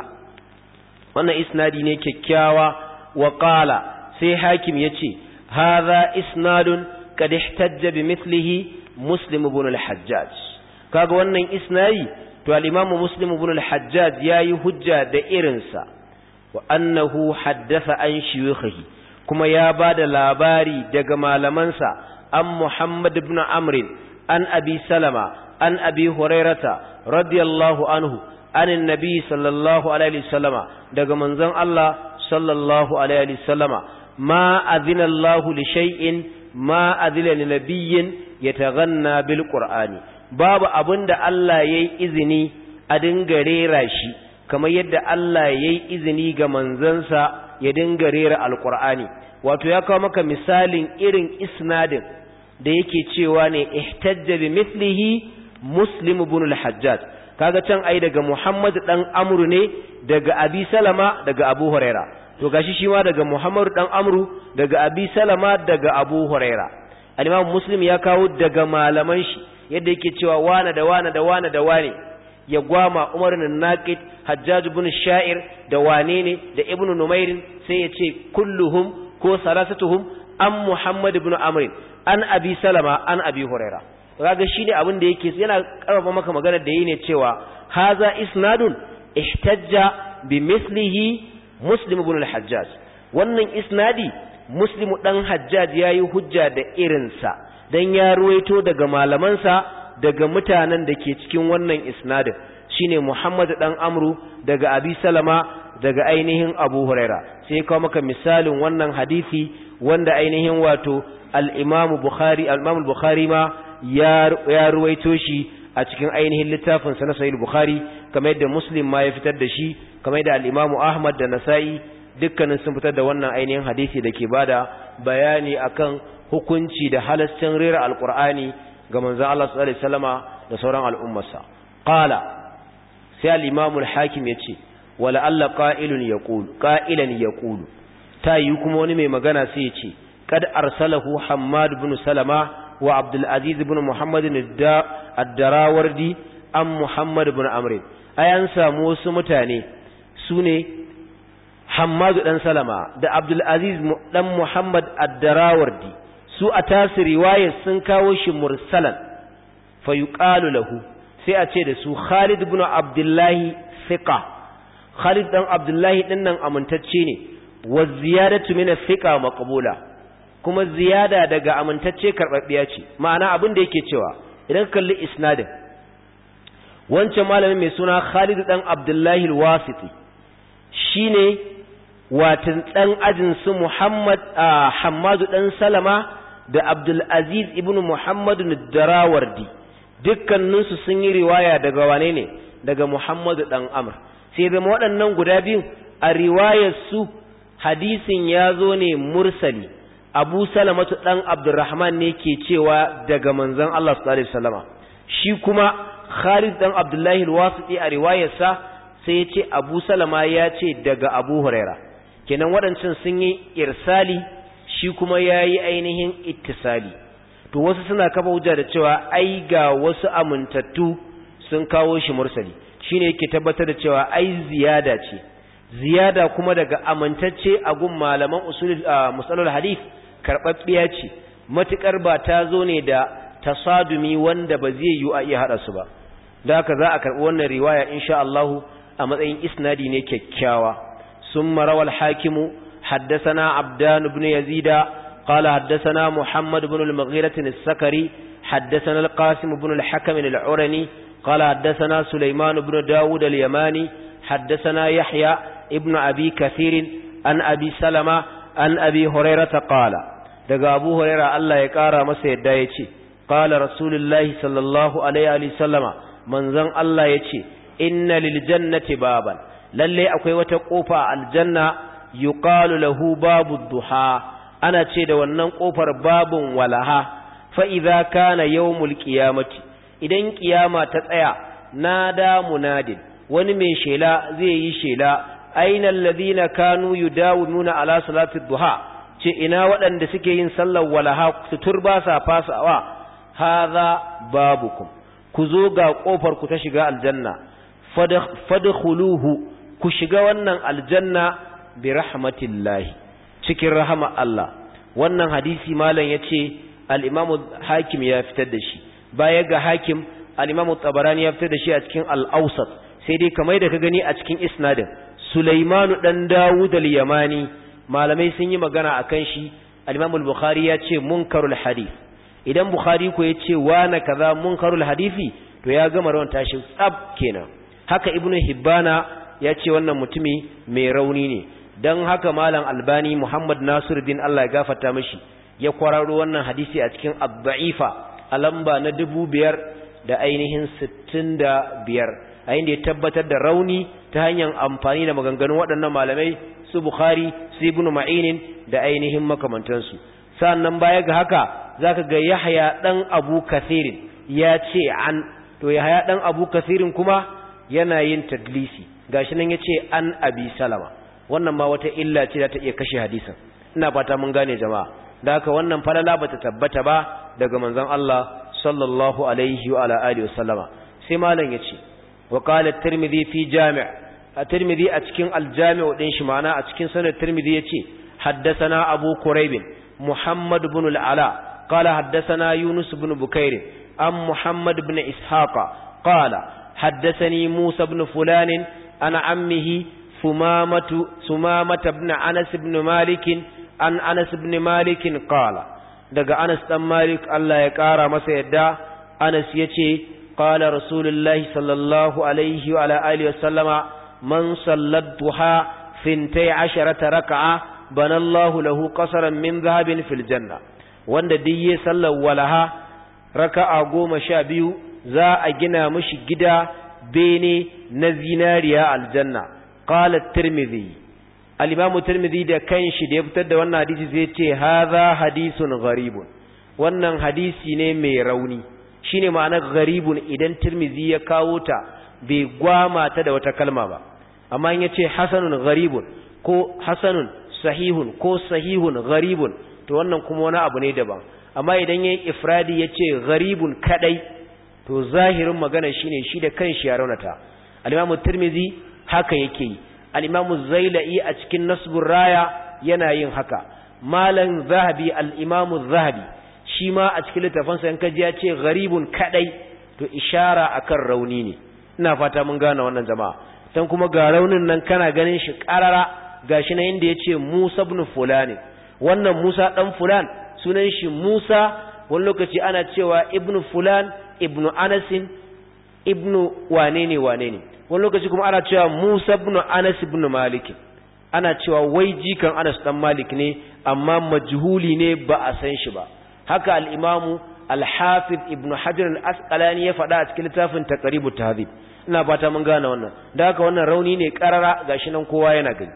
Wannan isnadi ne kyakkyawa. Wa qala, sai hakim yace hadha isnadun qad ihtajja bi mithlihi Muslim ibn al-Hajjaj. Kaga wannan isnadi to al-Imam Muslim ibn al-Hajjaj yayi hujja da irinsa. Wa annahu haddatha an shuyukhihi, kuma ya bada labari daga malamansa an Muhammad ibn Amr an Abi Salama an Abi Hurairata radiyallahu anhu anin nabi sallallahu alaihi wasallama, daga manzon Allah sallallahu alaihi wasallama, ma azina Allahu li shay'in ma azina li nabiyyin yataghanna bil qur'ani, babu abinda Allah yayi izini a dinga rera shi kamar yadda Allah yayi izini ga manzansa ya dinga rera alqur'ani. Wato ya kawo maka misalin irin isnadin da yake cewa ne ihtajja bi mithlihi Muslim ibn al-Hajjaj. Kaga can ai daga Muhammad dan Amru ne, daga Abi Salama daga Abu Huraira. To gashi shi ma daga Muhammad dan Amru daga Abi Salama daga Abu Huraira. Al-Imam Muslim ya kawo daga malaman shi yadda yake cewa wana da wana da wana da wane, ya gwama Umar ibn Naqid, Hajjaj ibn Sha'ir da wane ne da Ibn Numair, sai ya ce kulluhum ko salasatuhum an Muhammad ibn Amr an Abi Salama an Abi Huraira. Kaga shine abin da yake yana karfafa maka magana da yi ne cewa haza isnadun ihtajja bi mislihi Muslim ibn al-Hajjaj. Wannan isnadi Muslim dan Hajjaj yayi hujja da irinsa dan ya ruwaito daga malamansa daga mutanen da ke cikin wannan isnadin, shine Muhammad dan Amru daga Abi Salama daga ainihin Abu Huraira. Sai kawo maka misalin wannan hadisi wanda ainihin wato al-Imam Bukhari al-Imam al-Bukhari ma ya ruwaito shi a cikin ainihin littafinsa na Sahih Bukhari, kamar yadda Muslim ma ya fitar da shi, kamar yadda al-Imam Ahmad da Nasa'i dukkanin sun fitar da wannan ainihin hadisi da ke bada bayani akan hukunci da halascin rera alqur'ani ga manzon Allah sallallahu alaihi wasallama da sauran al'ummarsa. Qala, sai al-Imam al-Hakim yace wala alla qa'ilun yaqulu qa'ilan yaqulu, tayi kuma wani mai magana sai yace kad arsalahu Hammad ibn Salama wa Abdul Aziz ibn Muhammad ad-Darawardi an Muhammad ibn Amr. Ayan samu wasu mutane sune Hammad dan Salama da Abdul Aziz dan Muhammad ad-Darawardi, su a tasu riwayar sun kawo shi mursalan, fa yuqalu lahu, sai a ce da su Khalid ibn Abdullah thiqa. Khalid dan Abdullah din nan amintacce ne, wa ziyadatu min thiqa maqbula, kuma ziyada daga amintacce karbabbiya ce. Ma'ana abin da yake cewa idan kalli isnadin wancan malamin mai suna Khalid dan Abdullahi al-Wasiti shine watan dan ajin su Muhammad Hammadu dan Salama da Abdul Aziz ibn Muhammad ad-Darawardi dukkaninsu sun yi riwaya daga wane ne daga Muhammadu dan Amr sai da waɗannan guda biyu a riwayar su hadisin ya zo ne mursali Abu Salamatu dan Abdurrahman ne ke cewa daga manzon Allah sallallahu alaihi wasallama shi kuma Khalid dan Abdullahi al-Wasiti a riwayarsa sai ya ce Abu Salama ya ce daga Abu Huraira kenan waɗancan sun yi irsali shi kuma yayi ainihin ittisali to wasu suna kafa hujja da cewa ai ga wasu amintattu sun kawo shi mursali shine yake tabbatar da cewa ai ziyada ce ziyada kuma daga amintacce a gun malaman usul musalul hadith karbabbiya ce matukar ba ta zo ne da tasadumi wanda ba zai yi a iya hada su ba da haka za a karbi wannan riwaya insha Allah a matsayin isnadi ne kyakkyawa summa rawal hakimu haddathana abdan ibn yazida qala haddathana muhammad ibn al-mughira as-sakari haddathana al-qasim ibn al-hakim al-urani qala haddathana sulaiman ibn daud al-yamani haddathana yahya ibn abi kathir an abi salama an abi hurairah qala daga abu hurairah Allah ya kara masa yadda yace qala rasulullahi sallallahu alaihi wa sallama manzon Allah yace inna lil jannati baban lalle akwai wata kofa aljanna yuqalu lahu babu duha ana ce da wannan kofar babun walaha fa idza kana yawmul qiyamati idan kiyama ta tsaya nada munadin wani mai shela zai yi shela aina alladhina kanu yudawununa ala salati duha ce ina waɗanda suke yin sallar walaha su turba sa fasawa hadha babukum ku zo ga kofar ku ta shiga aljanna fadkhuluhu ku shiga wannan aljanna bi rahmatillahi cikin rahama Allah wannan hadisi malam yace al-Imam Hakim ya fitar da shi baya ga Hakim al-Imam Tabarani ya fitar da shi a cikin al-Awsat sai dai kamar da ka gani a cikin isnadin Sulaiman dan Dawud al-Yamani malamai sun yi magana akan shi al-Imam al-Bukhari ya ce munkarul hadith idan Bukhari ko yace wa na kaza munkarul hadisi to ya gama rawan tashi tsab kenan haka Ibn Hibbana ya ce wannan mutumi mai rauni ne dan haka malam Albani Muhammad Nasiruddin Allah ya gafarta mishi ya kwararo wannan hadisi a cikin ad-da'ifa a lamba na dubu biyar da ainihin sittin da biyar a inda ya tabbatar da rauni ta hanyar amfani da maganganun waɗannan malamai su Bukhari su Ibn Ma'in da ainihin makamantansu sannan baya ga haka zaka ga Yahya dan Abu Kathir ya ce an to Yahya dan Abu Kathir kuma yana yin tadlisi gashi nan yace an Abi Salama wannan ma wata illa ce da ta iya kashe hadisin ina fata mun gane jama'a da haka wannan falala bata tabbata ba daga manzon Allah sallallahu alaihi wa ala alihi wasallama sai malam yace wa qala at-Tirmidhi fi Jami' at-Tirmidhi a cikin al-Jami' din shi ma'ana a cikin sanad Tirmidhi yace haddathana Abu Quraib Muhammad ibn al-Ala qala haddathana Yunus ibn Bukair am Muhammad ibn Ishaqa qala haddathani Musa ibn Fulan ana ammihi Sumamatu Sumamata ibn Anas ibn Malik an Anas ibn Malik qala daga Anas dan Malik Allah ya kara masa yadda Anas yace qala Rasulullahi sallallahu alaihi wa ala alihi wasallama man sallad duha fintai asharata rak'a bana Allahu lahu qasaran min dhahabin fil janna wanda diye sallar walaha raka'a goma sha biyu za a gina mishi gida bene na zinariya aljanna qala at-Tirmidhi al-Imam at-Tirmidhi da kanshi da ya fitar da wannan hadisi zai ce hadha hadithun gharibun wannan hadisi ne mai rauni shine ma'anar gharibun idan Tirmidhi ya kawo ta bai gwama ta da wata kalma ba amma in yace hasanun gharibun ko hasanun sahihun ko sahihun gharibun to wannan kuma wani abu ne daban amma idan yayin ifradi yace gharibun kadai to zahirin magana shine shi da kanshi ya raunata al-Imam at-Tirmidhi haka yake yi al-Imam az-Zailai a cikin Nasbur Raya yana yin haka malam Zahabi al-Imam az-Zahabi shi ma a cikin littafinsa in kaji ya ce gharibun kadai to ishara akan rauni ne ina fata mun gane wannan jama'a dan kuma ga raunin nan kana ganin shi karara gashi na inda yace Musa ibn Fulan wannan Musa dan Fulan sunan shi Musa wani lokaci ana cewa ibn Fulan ibn Anas ibnu wane ne wane ne wani lokaci kuma ana cewa Musa ibn Anas ibn Malik ana cewa wai jikan Anas dan Malik ne amma majhuli ne ba a san shi ba haka al-Imam al-Hafiz Ibn Hajar al-Asqalani ya faɗa a cikin littafin Taqribut Tahdhib ina fata mun gane wannan da haka wannan rauni ne karara gashi nan kowa yana gani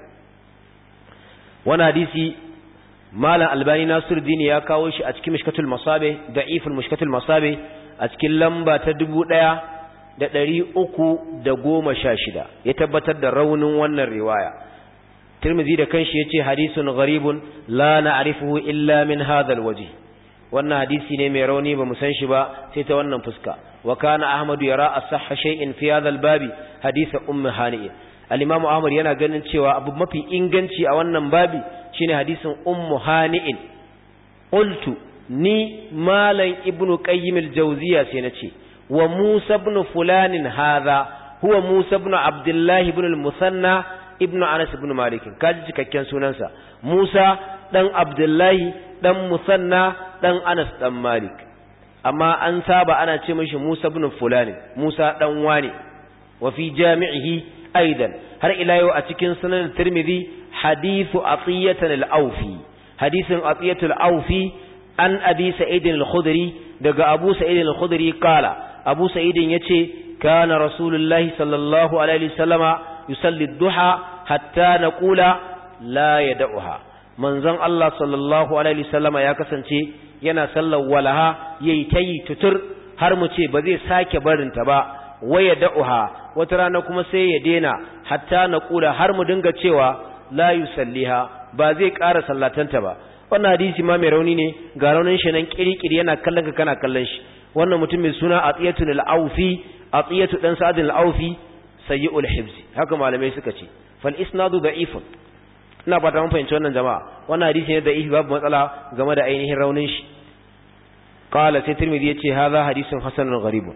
wannan hadisi Malam Albani Nasiruddin ya kawo shi a cikin Mishkatul Masabih da'iful Mishkatul Masabih a cikin lamba ta dubu ɗaya da ɗari uku da goma sha shida ya tabbatar da raunin wannan riwaya Tirmidhi da kanshi yace hadisun gharibun la na'rifuhu illa min hadha alwajh wannan hadisi ne mai rauni ba mu san shi ba sai ta wannan fuska wa kana Ahmad yara asahha shay'in fi hadha albabi hadith umm hani al-Imam Ahmad yana ganin cewa abu mafi inganci a wannan babi shine hadisin ummu hani qultu ni malan ibnu qayyim al-jawziya sai nace wa Musa ibn fulanin hadha huwa Musa ibn Abdullah ibn al-Musanna ibn Anas ibn Malik kaji cikakken sunansa Musa dan Abdullahi dan Musanna dan Anas dan Malik amma an saba ana ce mishi Musa ibn fulani Musa dan wani wa fi jami'ihi aidan har ila yau a cikin sunan Tirmidhi hadithu Atiyatan al-Awfi hadisin Atiyatu al-Awfi an Abi Sa'id al-Khudri daga Abu Sa'id al-Khudri kala Abu Sa'id yace kana Rasulullahi sallallahu alaihi wasallama yusalli ad-duha hatta naqula la yad'uha manzon Allah sallallahu alaihi wasallama ya kasance yana sallar walaha yayi tayi tutur har mu ce ba zai sake barin ta ba waya da'uha wata rana kuma sai ya dena hatta naqula har mu dinga cewa la yusalliha ba zai ƙara sallatanta ba wannan hadisi ma mai rauni ne ga raunin shi nan kirikiri yana kallon ka kana kallon shi wannan mutum mai suna Atiyatu al-Awfi Atiyatu dan Sa'd al-Awfi sayyi'ul hibz haka malamai suka ce fal isnadu da'ifun ina fata mun fahimci wannan jama'a wannan hadisi ne da'ifi babu matsala game da ainihin raunin shi qala sai Tirmidhi yace hadha hadisun hasanun gharibun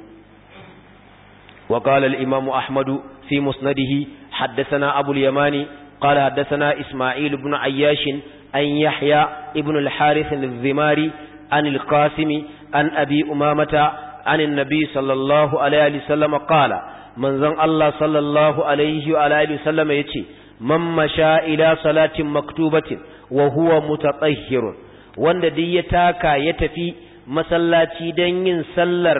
wa qala al-imam Ahmad fi musnadihi haddathana Abu al-Yamani qala haddathana Isma'il ibn Ayyash an Yahya ibn al-Harith al-Dhimari an al-Qasim an Abi Umamata an an-nabi sallallahu alaihi wasallam qala manzon Allah sallallahu alaihi wa alihi wasallam yace man masha ila salatin maktubatin wa huwa mutatahhirun wanda duk ya taka ya tafi masallaci dan yin sallar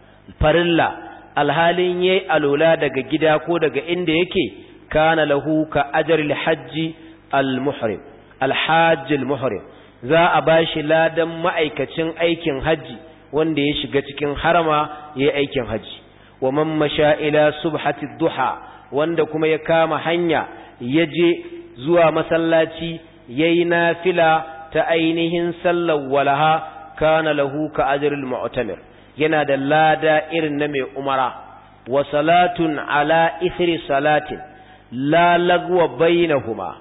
farilla alhalin yayi alula daga gida ko daga inda yake kana lahu ka ajril hajji al-muhrim al-hajj al-muhrim za a bashi ladan ma'aikacin aikin haji wanda ya shiga cikin harama yayi aikin haji wa man masha ila subhati duha wanda kuma ya kama hanya yaje zuwa masallaci yayi nafila ta ainihin sallar walaha kana lahu ka ajril mu'tamir yana da lada irin na mai umara wa salatun ala ithri salatin la lagwa bainahuma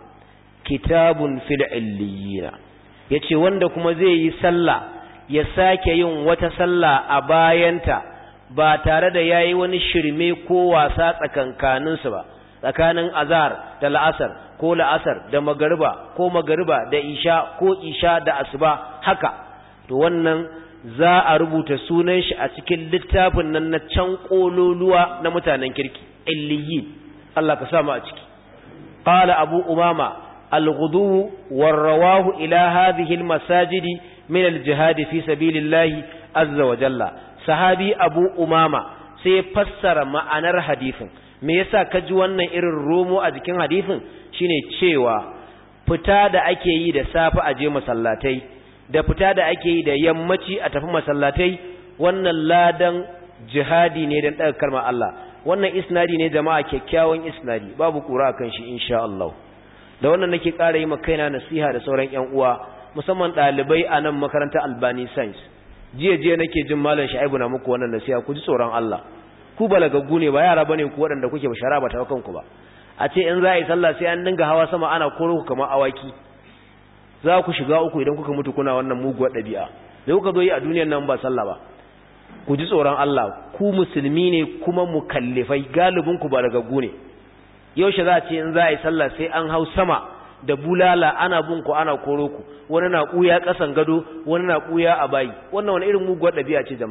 kitabun fil illiyina yace wanda kuma zai yi sallah ya sake yin wata sallah a bayanta ba tare da yayi wani shirme ko wasa tsakankaninsu ba tsakanin azhar da la'asar ko la'asar da magariba ko magariba da isha ko isha da asuba haka to wannan za a rubuta sunan shi a cikin littafin nan na can kololuwa na mutanen kirki illiyin Allah ka sa mu a ciki qala abu umama al-ghudu war-rawahu ila hadhihi al-masajid min al-jihad fi sabilillahi azza wa jalla sahabi abu umama sai fassara ma'anar hadisin me yasa ka ji wannan irin romo a jikin hadisin shine cewa fita da ake yi da safi a je masallatai da fita da ake yi da yammaci a tafi masallatai wannan ladan jihadi ne dan daga kalmar Allah wannan isnadi ne jama'a kyakkyawan isnadi babu kura akan shi insha Allah da wannan nake ƙara yi maka kaina nasiha da sauran ƴan uwa musamman ɗalibai a nan makarantar Albani Science jiya jiya nake jin malam Shaibu na muku wannan nasiha ku ji tsoron Allah ku balagaggu ne ba yara bane ku waɗanda kuke bashara ba ta kanku ba a ce in za a yi sallah sai an dinga hawa sama ana koro ku kamar awaki za ku shiga uku idan kuka mutu kuna wannan muguwar ɗabi'a da kuka zo yi a duniyar nan ba sallah ba ku ji tsoron Allah ku musulmi ne kuma mukallifai galibin ku balagaggu ne yaushe za a ce in za a yi sallah sai an hau sama da bulala ana bin ku ana koro ku wani na kuya kasan gado wani na kuya a bayi wannan wani irin muguwar ɗabi'a ce jama'a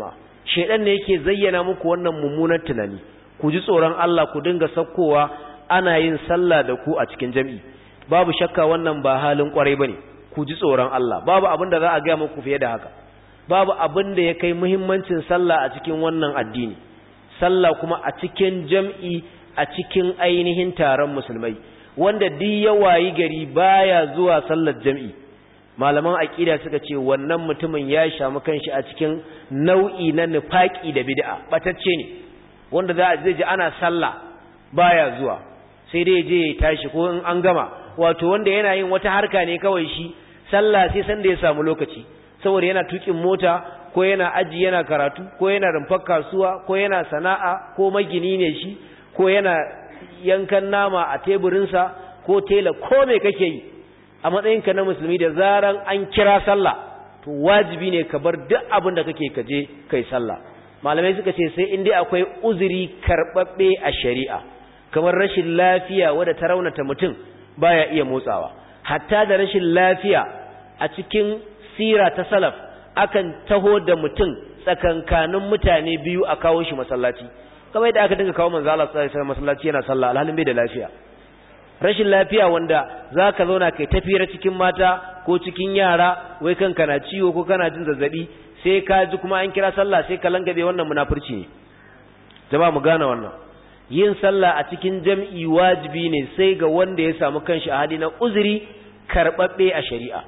shedan ne yake zayyana muku wannan mummunan tunani. Ku ji tsoron Allah, ku dinga sakkowa ana yin sallah da ku a cikin jami'i. Babu shakka wannan ba halin kwarai bane. Ku ji tsoron Allah. Babu abin da za a ga muku fiye da haka. Babu abin da ya kai muhimmancin sallah a cikin wannan addini. Sallah kuma a cikin jami'i, a cikin ainihin taron musulmai. Wanda duk ya wayi gari baya zuwa sallar jami'i, malaman aqida suka ce wannan mutumin ya shamu kanshi a cikin nau'i na nifaqi da bid'a, batacce ne. Wanda za a ji ana sallah baya zuwa, sai dai je ya tashi ko in an gama, wato wanda yana yin wata harka ne kawai shi, sallah sai san da ya samu lokaci, saboda yana tukin mota ko yana aji yana karatu ko yana rumfar kasuwa ko yana sana'a ko magini ne shi ko yana yankan nama a teburinsa ko tela ko me kake yi a matsayinka na musulmi, da zaran an kira sallah to wajibi ne ka bar duk abin da kake kaje kai sallah. Malamai suka ce sai in dai akwai uzuri karbabbe a shari'a, kamar rashin lafiya wadda ta raunata mutum baya iya motsawa. Hatta da rashin lafiya a cikin sira ta salaf akan taho da mutum tsakankanin mutane biyu a kawo shi masallaci, kamar yadda aka dinga kawo manzo Allah sallallahu alaihi wasallam masallaci yana sallah alhalin bai da lafiya. Rashin lafiya wanda zaka zauna kai tafira cikin mata ko cikin yara, wai kanka na ciwo ko kana jin zazzabi, sai ka ji kuma an kira sallah sai ka langabe, wannan munafurci ne. Jama'a mu gane wannan. Yin sallah a cikin jam'i wajibi ne sai ga wanda ya samu kanshi a hali na uzuri karbabbe a shari'a.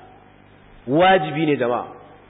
Wajibi ne jama'a.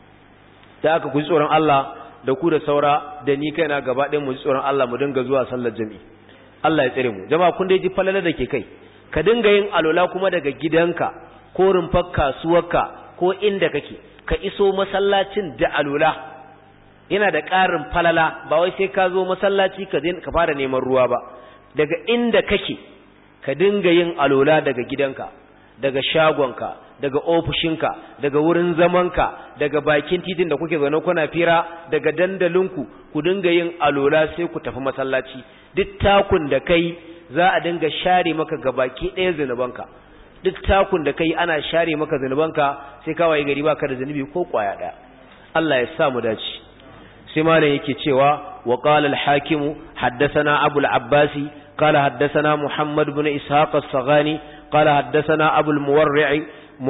Da aka ku tsoron Allah da ku da saura da ni kaina gaba ɗayan mu tsoron Allah mu dinga zuwa sallar jami'i. Allah ya tsare mu. Jama'a kun dai ji falala da ke kai. Ka dinga yin alola kuma daga gidanka ko rumfar kasuwarka ko inda kake, ka iso masallacin da alola. Yana da ƙarin falala, ba wai sai ka zo masallaci ka ka fara neman ruwa ba. Daga inda kake ka dinga yin alola daga gidanka, daga shagonka, daga ofishinka, daga wurin zamanka, daga bakin titin da kuke zaune kuna fira, daga dandalinku, ku dinga yin alola sai ku tafi masallaci. Duk takun da kai za a dinga share maka gabaki ɗaya zunubanka. Duk takun da kai ana share maka zunubanka, sai ka waye gari baka da zunubi ko kwaya ɗaya. Allah ya sa mu dace. Sai malam yake cewa wa qala al-hakim haddathana Abu al-Abbasi qala haddathana Muhammad ibn Ishaq as-Saghani qala haddathana Abu al-Muwarri'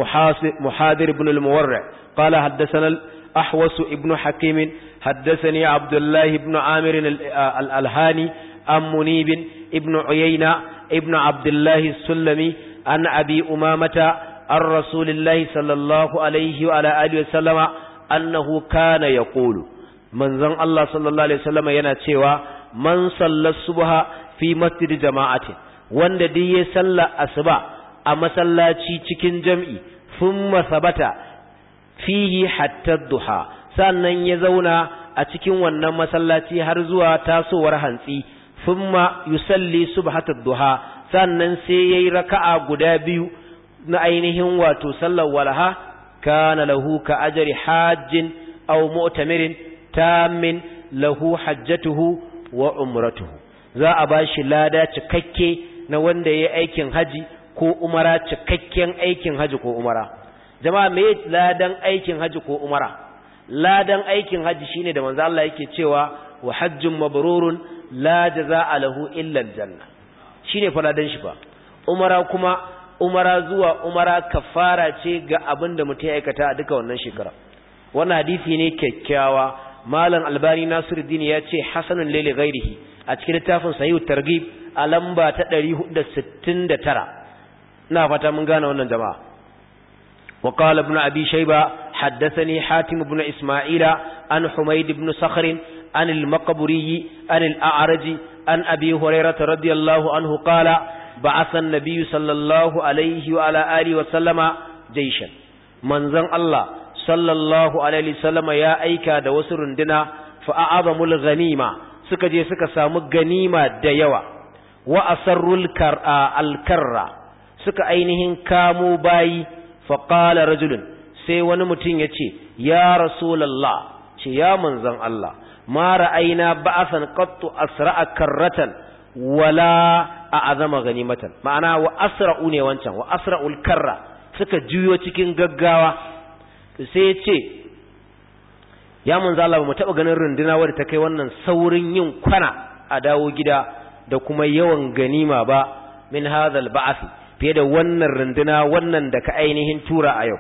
محاذر بن المورع قال حدثنا الأحوص ابن حكيم حدثني عبد الله بن عامر الألهاني عن منيب ابن عيينة ابن عبد الله السلمي عن أبي أمامة عن رسول الله صلى الله عليه وعلى آله وسلم أنه كان يقول من ذن الله صلى الله عليه وسلم يناتيوا من صلى الصبح في مسجد جماعة وان دي صلى الصبح a masallaci cikin jam'i thumma sabata fihi hatta duha, sannan ya zauna a cikin wannan masallaci har zuwa tasowar hantsi, thumma yusalli subhata duha, sannan sai yayi raka'a guda biyu na ainihin wato sallar walaha, kana lahu ka ajri hajjin aw mu'tamirin tammin lahu hajjatuhu wa umratuhu. Za a bashi lada cikakke na wanda yayi aikin haji ko umara, cikakken aikin haji ko umara. Jama'a me ladan aikin haji ko umara? Ladan aikin haji shine da manzo Allah yake cewa wa hajjun mabrurun la jazaa lahu illa aljanna. Shine fa ladan shi fa. Umara kuma umara zuwa umara kafara ce ga abinda mutum ya aikata a duka wannan shekara. Wannan hadisi ne kyakkyawa. Malam Albani Nasiruddin ya ce hasanun lili ghairihi a cikin littafin Sahih Targhib a lamba ta ɗari hudu da sittin da tara. ina fata mun gane wannan jama'a. wa qala ibn abi shayba haddathani hatim ibn isma'ila an humayd ibn sakhr an al-maqburi an al-a'raj an abi hurairah radiyallahu anhu qala ba'atha an-nabiy sallallahu alayhi wa ala alihi wa sallama jayshan. manzon Allah sallallahu alaihi wa sallama ya aika da wasu runduna fa a'azamul ghanima, suka je suka samu ganima da yawa. wa asarrul kar'a al-karra, suka ainihin kamo bayi. faƙala rajulun, sai wani mutum ya ce ya rasulallah, ce ya manzan Allah, ma ra'aina ba'asan qattu asra'a karratan wala a'azama ganimatan. ma'ana wa asra'u ne wancan, wa asra'ul karra, suka juyo cikin gaggawa. sai ya ce ya manzo Allah mu taba ganin runduna wadda ta kai wannan saurin yin kwana a dawo gida da kuma yawan ganima ba min hadhal ba'th fiye da wannan runduna wannan da ka ainihin tura a yau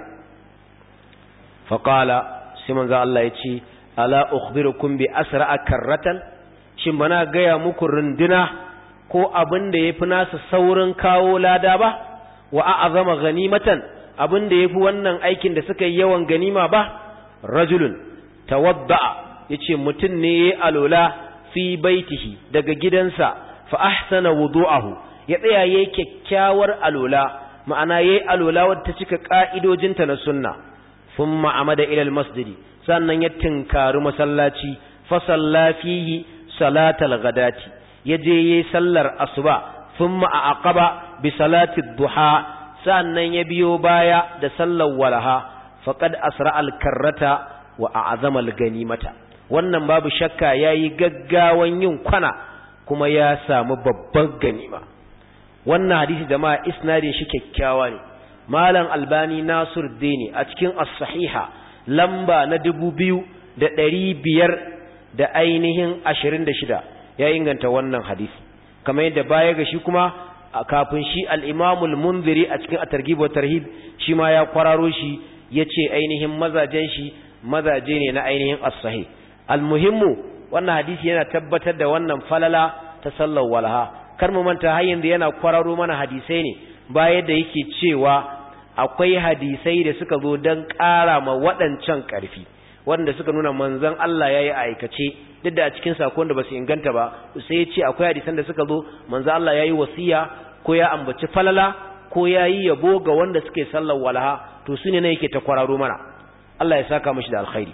faqala sai manzo Allah ya ce ala ukhbirukum bi asra'a karratan shin bana gaya muku runduna ko abin da yafi nasu saurin kawo lada ba wa a'azama ganimatan abin da yafi wannan aikin da suka yi yawan ganima ba rajulun tawadda yace mutun ne yayi alola fi baitihi daga gidansa fa ahsana wudu'ahu ya tsaya yayi kyakkyawar alola ma'ana yayi alola wadda ta cika ka'idojinta na sunna thumma amada ila almasjidi sannan ya tinkari masallaci fa salla fihi salatal ghadati yaje yayi sallar asuba thumma aqaba bi salati duha sannan ya biyo baya da sallar walaha faqad asra al-karrata wa a'zama al-ganimata wannan babu shakka yayi gaggawan yin kwana kuma ya samu babban ganima wannan hadisi jama'a isnadin shi kyakkyawa ne malam albani nasiruddin a cikin as-sahiha lamba na dubu biyu da ɗari biyar da ainihin ashirin da shida ya inganta wannan hadisi kamar yadda baya ga shi kuma kafin shi al-Imam al-Munziri a cikin at-Targhib wa Tarhib shi ma ya kwararo shi yace ainihin mazajen shi mazaje ne na ainihin as-sahih al-muhimmu wannan hadisi yana tabbatar da wannan falala ta sallar walha kar mu manta har yanzu yana kwararo mana hadisai ne baya da yake cewa akwai hadisai da suka zo dan ƙara ma waɗancan ƙarfi wanda suka nuna manzon Allah yayi aikace duk da a cikin sakon da basu inganta ba sai ya ce akwai hadisan da suka zo manzon Allah yayi wasiya ko ya ambaci falala ko yayi yabo ga wanda suke sallar walha to sune ne yake ta kwararo mana Allah ya saka mishi da alkhairi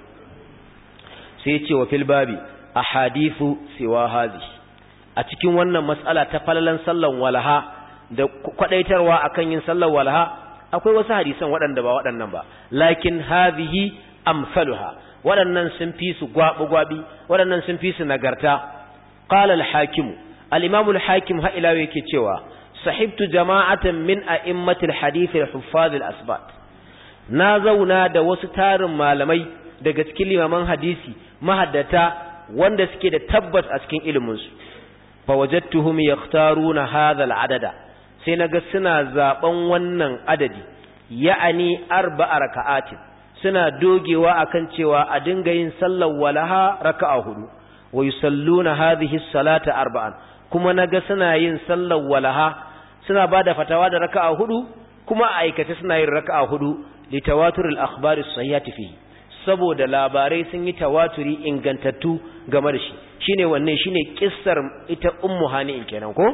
sai ya ce wa fil babi ahadithu siwa hadhihi a cikin wannan mas'ala ta falalan sallar walha da kwadaitarwa akan yin sallar walha akwai wasu hadisan waɗanda ba waɗannan ba lakin hadhihi amsaluha waɗannan sun fi su gwabi-gwabi waɗannan sun fi su nagarta qala al-hakim al-imam al-hakim ha ila yake cewa sahibtu jama'atan min a'immatil hadith al-huffaz al-asbat na zauna da wasu tarin malamai daga cikin limaman hadisi mahaddata wanda suke da tabbas a cikin ilimin su fa wajadtuhum yakhtaruna hadha al-adada sai naga suna zaben wannan adadi ya'ani arba'a raka'atin suna dogewa akan cewa a dinga yin sallar walaha raka'a hudu wa yusalluna hadhihi salata arba'an kuma naga suna yin sallar walaha suna bada fatawa da raka'a hudu kuma a aikace suna yin raka'a hudu li tawatur al-akhbar as-sahihati fihi saboda labarai sun yi tawaturi ingantattu game da shi shine wannan shine kissar ita ummu hani'in kenan ko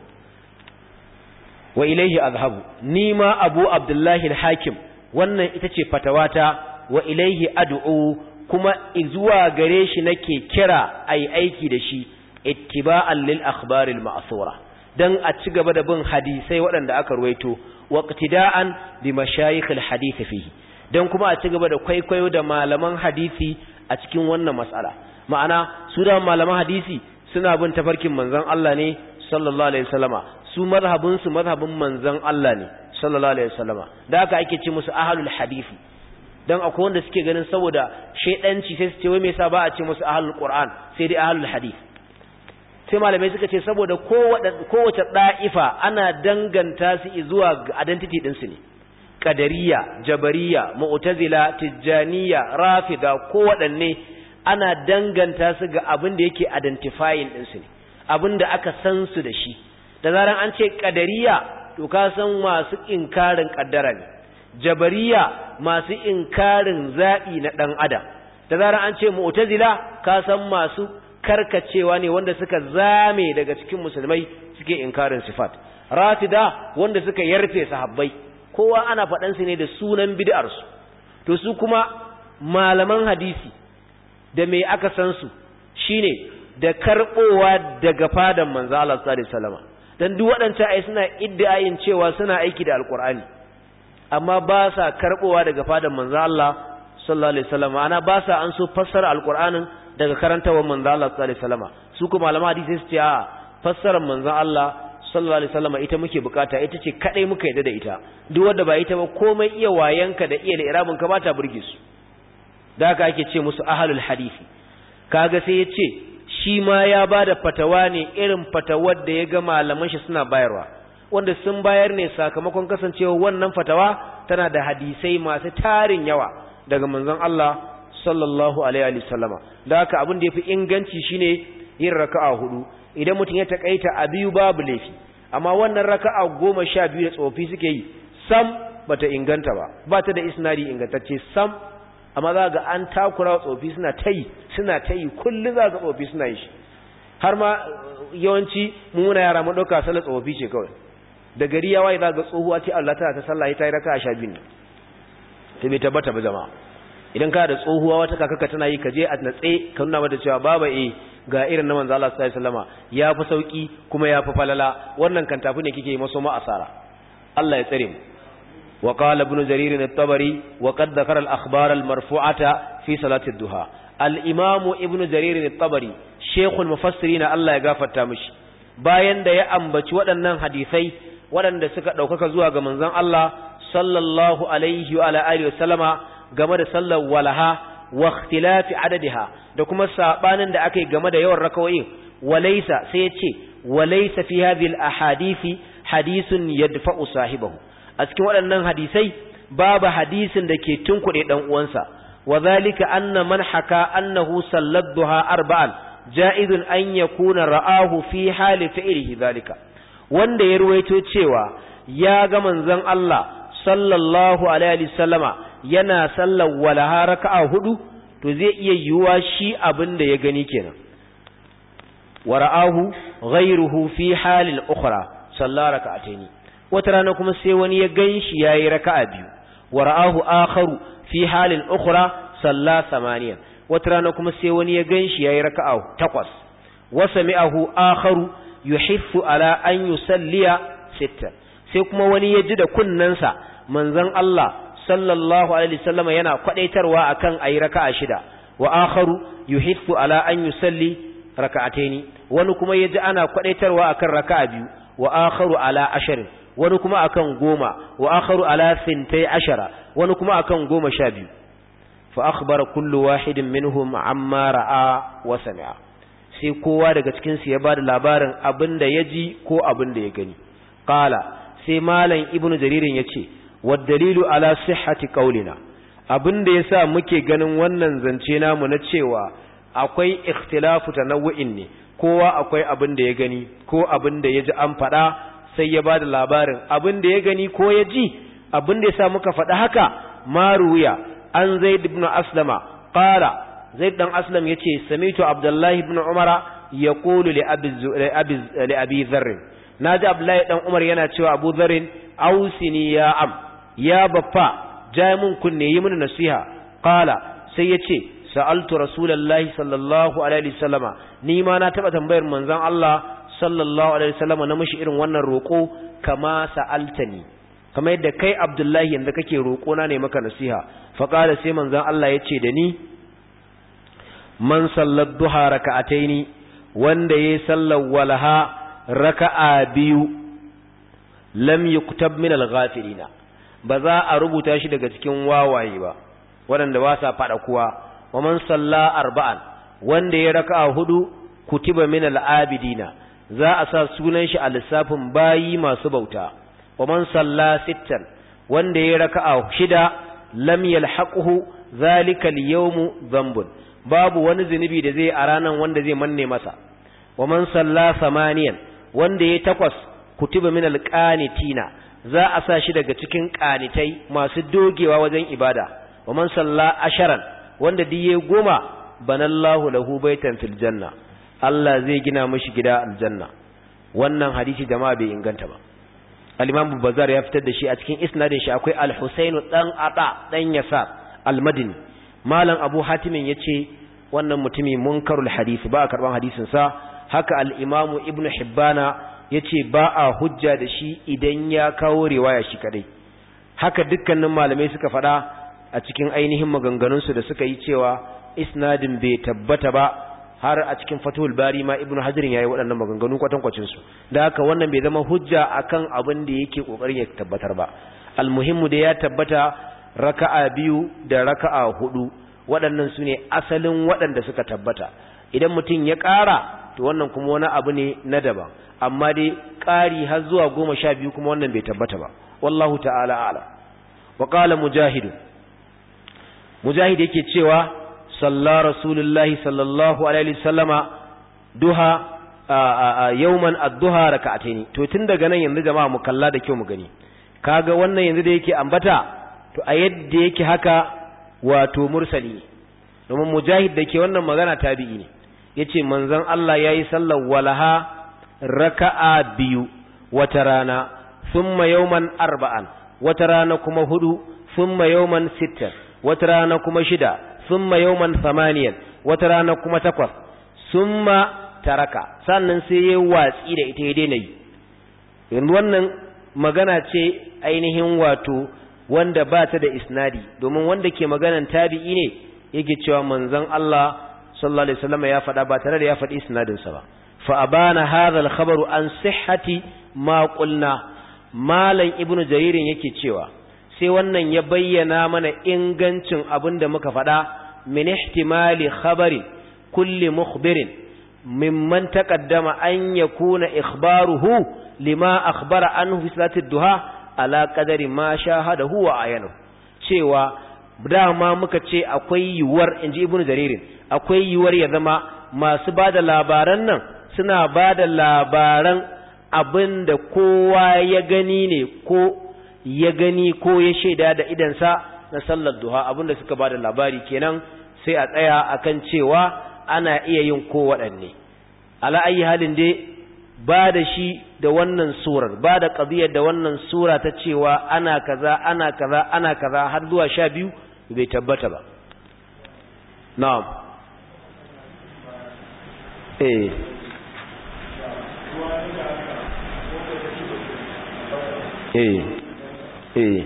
wa ilayhi azhabu nima abu abdullahi al-hakim wannan ita ce fatawata wa ilaihi ad'u kuma zuwa gare shi nake kira ai aiki da shi ittiba'an lil akhbar al ma'thura dan a ci gaba da bin hadisai waɗanda aka ruwaito wa iqtida'an bi mashayikh al hadith fihi dan kuma a ci gaba da kwaikwayo da malaman hadisi a cikin wannan mas'ala ma'ana su da malaman hadisi suna bin tafarkin manzon Allah ne sallallahu alaihi wasallama su mazhabin su mazhabin manzon Allah ne sallallahu alaihi wasallama da haka ake ce musu ahlul hadisi dan akwai wanda suke ganin saboda shedanci sai su ce wai me yasa ba a ce musu ahlul qur'an sai dai ahlul hadith sai malamai suka ce saboda kowace da'ifa ana danganta su zuwa ga identity din su ne qadariyya jabariyya mu'tazila tijjaniyya rafida ko wadanne ana danganta su ga abin da yake identifying din su ne abin da aka san su da shi da zaran an ce qadariyya to ka san masu inkarin kaddara ne jabariya masu inkarin zabi na dan adam da zaran an ce mu'tazila ka san masu karkacewa ne wanda suka zame daga cikin musulmai suke inkarin sifat rafida wanda suka yarfe sahabbai kowa ana faɗan su ne da sunan bid'ar su to su kuma malaman hadisi da me aka san su shine da karbowa daga fadan manzo Allah sallallahu alaihi wasallam dan duk waɗancan ai suna iddiayin cewa suna aiki da alqur'ani amma ba sa karbowa daga fadan manzo Allah sallallahu alaihi wasallam ana ba sa an so fassara alqur'anin daga karantawar manzo Allah sallallahu alaihi wasallam su kuma malaman hadisi su ce a fassarar manzo Allah sallallahu alaihi wasallam ita muke bukata ita ce kadai muka yadda da ita duk wanda ba ita ba komai iya wayanka da iya da irabin ka ba ta burge su da haka ake ce musu ahlul hadisi. Kaga sai ya ce shi ma ya bada fatawa ne irin fatawar da ya ga malaman shi suna bayarwa, wanda sun bayar ne sakamakon kasancewa wannan fatawa tana da hadisai masu tarin yawa daga manzon Allah sallallahu alaihi wa sallama. Da haka abin da yafi inganci shine yin raka'a hudu. Idan mutum ya takaita a biyu babu laifi, amma wannan raka'a goma sha biyu da tsofi suke yi sam bata inganta ba, bata da isnadi ingantacce sam. Amma za ga an takura tsofi suna tayi suna tayi kullun za ga tsofi suna yi shi, har ma yawanci muna yara mun dauka sallar tsofi ce kawai. Da gari ya waye za ga tsohuwa ce Allah ta ta sallah ita raka'a sha biyu ne. To bai tabbata ba jama'a. Idan ka da tsohuwa wata kakaka tana yi kaje a natse ka nuna mata cewa baba eh ga irin na manzo Allah sallallahu alaihi wasallama ya fi sauki kuma ya fi falala, wannan kan tafi ne kike yi maso ma asara. Allah ya tsare mu. wa qala ibn jarir at-tabari wa qad dhakara al-akhbar al-marfu'ata fi salati ad-duha. al-imam ibn jarir at-tabari shaykhul mufassirin Allah ya gafarta mishi, bayan da ya ambaci waɗannan hadisai waɗanda suka daukaka zuwa ga manzon Allah sallallahu alaihi wa alihi wasallama game da sallar walaha wa ikhtilafi adadiha da kuma sabanin da akai game da yawan rakawoyin, walaysa sai yace walaysa fi hadhihi al-ahadisi hadithun yadfa'u sahibahu. A cikin waɗannan hadisai babu hadisin da ke tunkuɗe dan uwansa, wa zalika anna man haka annahu salladduha arba'an ja'izun an yakuna ra'ahu fi hali fi'lihi zalika. Wanda ya ruwaito cewa ya ga manzon Allah sallallahu alaihi wasallama yana sallar walaha raka'a hudu, to zai iya yiwuwa shi abin da ya gani kenan. wa ra'ahu ghayruhu fi halil ukhra salla raka'ataini, wata rana kuma sai wani ya ganshi yayi raka'a biyu. wa ra'ahu akharu fi halil ukhra salla thamaniyan, wata rana kuma sai wani ya ganshi yayi raka'a takwas. wa sami'ahu akharu yuhiffu ala an yusalliya sitta, sai kuma wani ya ji da kunnansa manzon Allah sallallahu alaihi wasallam yana kwadaitarwa akan ayi raka'a shida. wa akharu yuhiffu ala an yusalli raka'ataini, wani kuma yaji ana kwadaitarwa akan raka'a biyu. wa akharu ala asharin, wani kuma akan goma. wa akharu ala sintai ashara, wani kuma akan goma sha biyu. fa akhbara kullu wahidin minhum amma ra'a wa sami'a, sai kowa daga cikin su ya bada labarin abinda yaji ko abinda ya gani. qala sai malam ibnu jaririn yace wa dalilu ala sihhati qaulina, abinda yasa muke ganin wannan zance namu na cewa akwai ikhtilafu tanawu'in ne, kowa akwai abinda ya gani ko abinda ya ji an faɗa, sai ya bada labarin abinda ya gani ko ya ji. Abinda yasa muka faɗa haka, maruya an zaid ibn aslama qala, zaid dan aslam yace samitu abdullahi ibn umara yaqulu li abi abi li abi dharr, naji abdullahi dan umar yana cewa abu dharr ausini ya am, ya baffa jai mun kunne yi mun nasiha. qala sai yace sa'altu rasulullahi sallallahu alaihi wasallama, ni ma na taba tambayar manzon Allah sallallahu alaihi wasallama na mishi irin wannan roko kama sa'altani, kama yadda kai abdullahi yanda kake roko na ne maka nasiha. fa qala sai manzon Allah yace da ni, man sallat duha raka'ataini, wanda yayi sallar walaha raka'a biyu, lam yuktab min al-ghafilina, ba za a rubuta shi daga cikin wawaye ba waɗanda ba sa faɗa kuwa. wa man salla arba'an, wanda ya raka'a hudu, kutiba min al-abidina, za a sa sunan shi a lissafin bayi masu bauta. wa man salla sittan, wanda ya raka'a shida, lam yalhaquhu zalika al-yawmu dhanbun, babu wani zunubi da zai a ranan wanda zai manne masa. wa man salla samaniyan, wanda ya takwas, kutiba min al-qanitina, za a sa shi daga cikin qanitai masu dogewa wajen ibada. wa man salla asharan, wanda diye goma, banallahu lahu baitan fil janna, Allah zai gina mishi gida aljanna. wannan hadisi jama'a bai inganta ba. al-imam Bazzar ya fitar da shi a cikin isnadin shi akwai al-Husayn dan Ata dan Yasar al-Madini. malam Abu Hatim yace wannan mutumi munkarul hadisi, ba a karban hadisin sa. haka al-imam Ibn Hibbana yace ba a hujja da shi idan ya kawo riwaya shi kadai. haka dukkanin malamai suka fada a cikin ainihin maganganunsu da suka yi cewa isnadin bai tabbata ba. har a cikin Fathul Bari ma Ibn Hajar yayi waɗannan maganganu kwatankwacin su. da haka wannan bai zama hujja akan abin da yake kokarin ya tabbatar ba. almuhimmu da ya tabbata raka'a biyu da raka'a hudu, waɗannan su ne asalin waɗanda suka tabbata. Idan mutum ya ƙara to wannan kuma wani abu ne na daban, amma dai ƙari har zuwa goma sha biyu kuma wannan bai tabbata ba. Wallahu ta'ala a'lam. Wa qala mujahid mujahid yake cewa salla rasulullahi sallallahu alaihi wasallama duha yawman ad-duha raka'ataini. To tun daga nan yanzu jama'a mu kalla da kyau mu gani, kaga wannan yanzu da yake ambata to a yadda yake haka wato mursali, domin mujahid da ke wannan magana tabi'i ne. Yace manzon Allah yayi sallar walaha raka'a biyu wata rana, thumma yawman arba'an wata rana kuma hudu, thumma yawman sittan wata rana kuma shida, thumma yawman thamaniyan wata rana kuma takwas, thumma taraka, sannan sai yayi watsi da ita ya daina yi. yanzu wannan magana ce ainihin wato wanda ba ta da isnadi, domin wanda ke maganan tabi'i ne yake cewa manzon Allah sallallahu alaihi wasallam ya faɗa ba tare da ya faɗi isnadin sa ba. fa abana hadha al-khabaru an sihhati ma qulna. malam ibnu jaririn yake cewa sai wannan ya bayyana mana ingancin abin da muka faɗa, min ihtimali khabari kulli mukhbirin mimman taqaddama an yakuna ikhbaruhu lima akhbara anhu fi salati duha ala qadari ma shahadahu wa ayanahu. cewa dama muka ce akwai yuwar, inji ibnu jaririn, akwai yuwar ya zama masu bada labaran nan suna bada labaran abinda kowa ya gani ne ko ya gani ko ya shaida da idansa na sallar duha, abinda suka bada labari kenan, sai a tsaya akan cewa ana iya yin ko waɗanne. ala ayi halin dai ba da shi da wannan surar, ba da qadiyar da wannan sura ta cewa ana kaza ana kaza ana kaza har zuwa sha biyu bai tabbata ba. na'am eh eh eh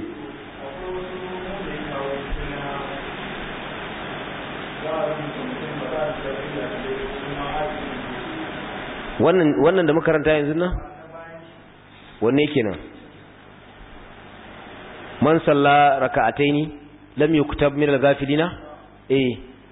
wannan wannan da makaranta yanzu nan wanne kenan? man salla raka'ataini lam yuktab min al-ghafilina. eh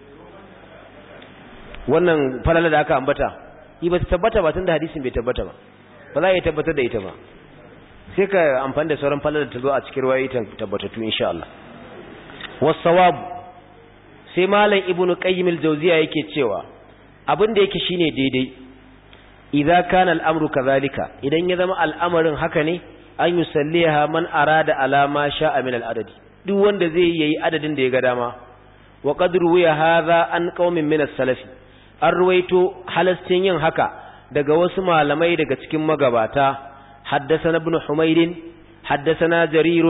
wannan falala da aka ambata yi ba ta tabbata ba, tunda hadisin bai tabbata ba, ba za a yi tabbatar da ita ba, sai ka amfani da sauran falala da ta zo a cikin ruwayoyi tabbatattu insha Allah. was-sawab, sai malam ibnu qayyim al-jawziya yake cewa abin da yake shine daidai, idza kana al-amru kadhalika, idan ya zama al'amarin haka ne, an yusalliha man arada ala ma sha'a min al-adadi, duk wanda zai yi adadin da ya ga dama. wa qad ruwiya hadha an qaumin min as-salaf, an ruwaito halastin yin haka daga wasu malamai daga cikin magabata. haddathana ibn humayd haddathana jarir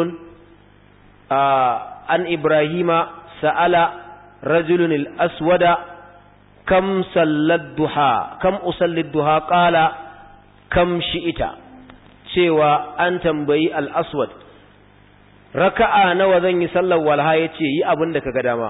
an ibrahima sa'ala rajulun al-aswada kam sallat duha kam usallit duha qala kam shi'ita, cewa an tambayi al-aswad raka'a nawa zan yi sallar walha, yace yi abin da kaga dama.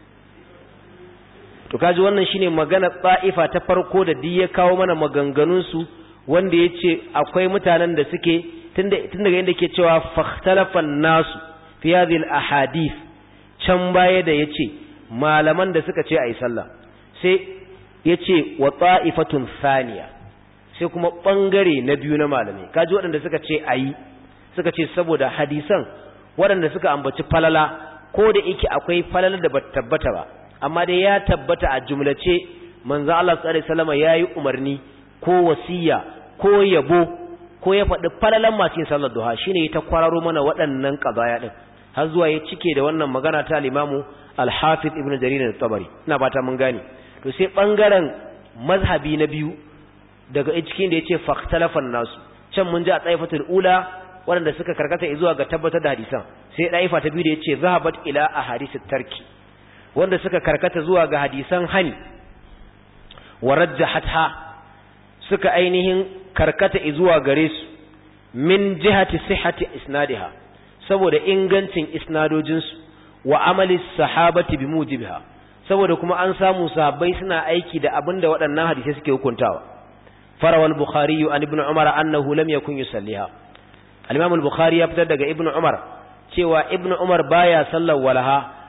to kaji wannan shine magana tsa'ifa ta farko da duk ya kawo mana maganganun su, wanda yace akwai mutanen da suke tunda tun daga inda ke cewa fakhtalafan nasu fi hadhihi al-ahadith, can baya da yace malaman da suka ce ayi sallah, sai yace wa ta'ifatun thaniya, sai kuma bangare na biyu na malamai. kaji waɗanda suka ce ayi, suka ce saboda hadisan waɗanda suka ambaci falala, ko da yake akwai falala da bata tabbata ba, amma dai ya tabbata a jumlace manzo Allah sallallahu alaihi wasallam yayi umarni ko wasiya ko yabo ko ya faɗi falalan masu yin sallar duha, shine ta kwararo mana waɗannan qadaya din har zuwa ya cike da wannan magana ta al-Imam al-Hafiz Ibn Jarir al-Tabari. ina fata mun gane. to sai bangaren mazhabi na biyu daga cikin da yace faqtalafan nasu, can mun ji a tsaifatul ula waɗanda suka karkata zuwa ga tabbatar da hadisan, sai daifa ta biyu da yace zahabat ila ahadithit tarki, wanda suka karkata zuwa ga hadisan hani, wa rajjahatha, suka ainihin karkata zuwa gare su min jihati sihhati isnadiha, saboda ingancin isnadojin su, wa amali sahabati bimujibiha, saboda kuma an samu sahabbai suna aiki da abinda waɗannan hadisi suke hukuntawa. farawal bukhari an ibn umar annahu lam yakun yusalliha, al-imam al-bukhari ya fitar daga ibn umar cewa ibn umar baya sallar walaha,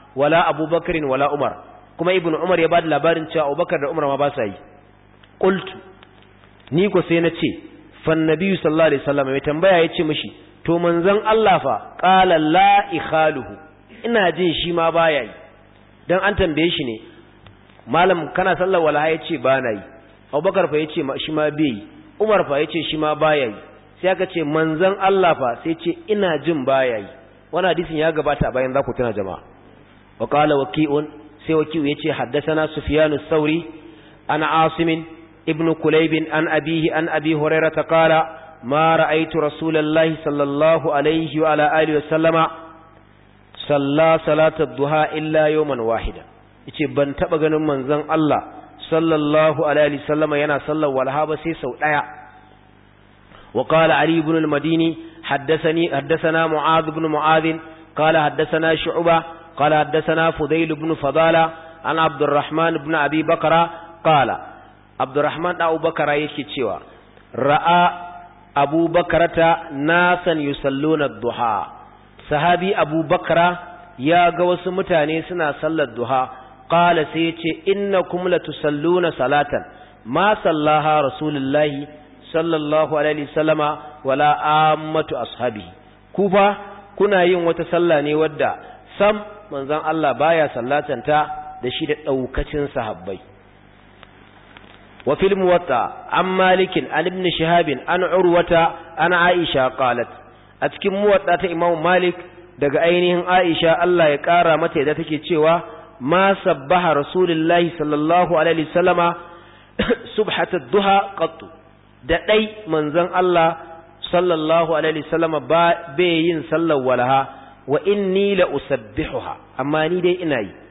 wala abubakar wala umar kuma ibnu umar ya bada labarin cewa abubakar da umar ma ba sa yi qultu ni ko sai na ce fan nabiyyu sallallahu alaihi wasallam mai tambaya yace mishi to manzon Allah fa qala la ikhaluhu ina jin shi ma baya yi dan an tambaye shi ne malam kana sallar walaha yace ba na yi abubakar fa yace shi ma bai yi umar fa yace shi ma baya yi sai aka ce manzon Allah fa sai ce ina jin baya yi wannan hadisin ya gabata bayan za ku tuna jama'a wa qala waqi'un sai waqi'u yace haddathana sufyan as-sauri ana asim ibn kulayb an abihi an abi hurairah qala ma ra'aytu rasulallahi sallallahu alaihi wa ala alihi wa sallama salla salata ad-duha illa yawman wahida yace ban taba ganin manzon Allah sallallahu alaihi wa sallama yana sallar walha ba sai sau daya وقال علي بن المديني حدثني حدثنا معاذ بن معاذ قال حدثنا شعبة قال حدثنا فضيل بن فضالة عن عبد الرحمن بن أبي بكر قال عبد الرحمن أبو بكر يكي تشوى رأى أبو بكرة ناسا يصلون الضحى صحابي أبو بكر يا قوس متاني سنا صلى الضحى قال سيتي إنكم لتصلون صلاة ما صلاها رسول الله sallallahu alaihi wasallama wala ammatu ashabi kufa kuna yin wata sallah ne wadda sam manzon Allah baya sallatanta da shi da daukacin sahabbai wa fil muwatta an malikin an ibn shihab an urwata ana aisha qalat a cikin muwatta ta imam malik daga ainihin aisha Allah ya kara mata yadda take cewa ma sabbaha rasulullahi sallallahu alaihi wasallama subhatat duha qattu da ɗai manzon Allah sallallahu alaihi wasallam ba bai yin sallar walaha wa inni la usabbihuha amma ni dai ina yi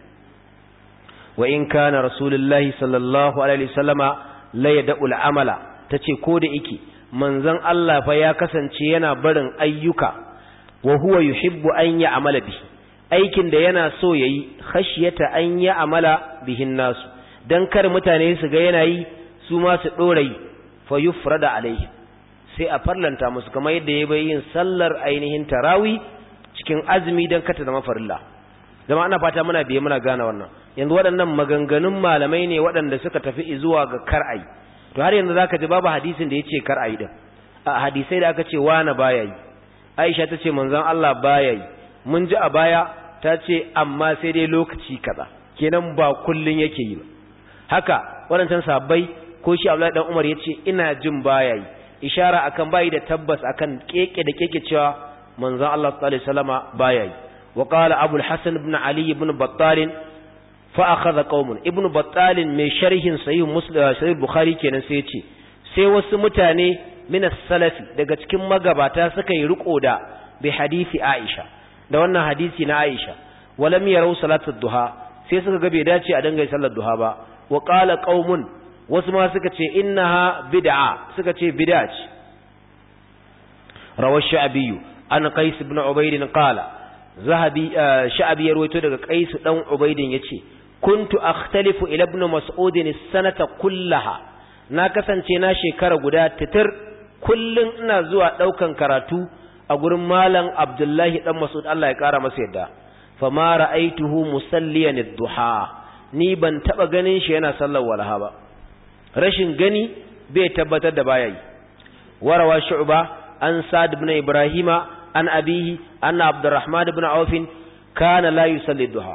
wa in kana rasulullahi sallallahu alaihi wasallama la yad'u al'amala tace ko da yake manzon Allah fa ya kasance yana barin ayyuka wa huwa yuhibbu an ya'mala bihi aikin da yana so yayi khashiyata an ya'mala bihin nasu dan kar mutane su ga yana yi su ma su dora yi fa yufrada alaihi sai a farlanta musu kamar yadda ya bai yin sallar ainihin tarawi cikin azumi dan kata zama farilla zama ana fata muna biye muna gane wannan yanzu waɗannan maganganun malamai ne waɗanda suka tafi zuwa ga kar'ai to har yanzu zaka ji babu hadisin da yace kar'ai din a hadisai da aka ce wani baya yi Aisha ta ce manzon Allah baya yi mun ji a baya ta ce amma sai dai lokaci kaza kenan ba kullun yake yi ba haka waɗancan sahabbai ko shi Abdullahi dan Umar yace ina jin baya yi ishara akan bayi da tabbas akan keke da keke cewa manzon Allah sallallahu alaihi wasallama baya yi wa qala Abu al-Hasan ibn Ali ibn Battal fa akhadha qaumun ibn Battal mai sharhin sahih Muslim sahih Bukhari kenan sai yace sai wasu mutane min as-salafi daga cikin magabata suka yi riko da bi hadisi Aisha da wannan hadisi na Aisha walam yarau salatu duha sai suka ga bai dace a danga sallar duha ba wa qala qaumun wasu ma suka ce innaha bid'a suka ce bid'a ce rawash sha'bi an qais ibn ubayd qala zahabi sha'bi ya rawaito daga qais dan ubayd yace kuntu akhtalifu ila ibn mas'ud as-sanata kullaha na kasance na shekara guda titir kullun ina zuwa daukan karatu a gurin malam abdullahi dan mas'ud Allah ya kara masa yadda fama ra'aituhu musalliyan ad-duha ni ban taba ganin shi yana sallar walaha ba rashin gani bai tabbatar da baya yi warawa shu'ba an sa'd ibn ibrahima an abihi anna abdurrahman ibn auf kana la yusalli duha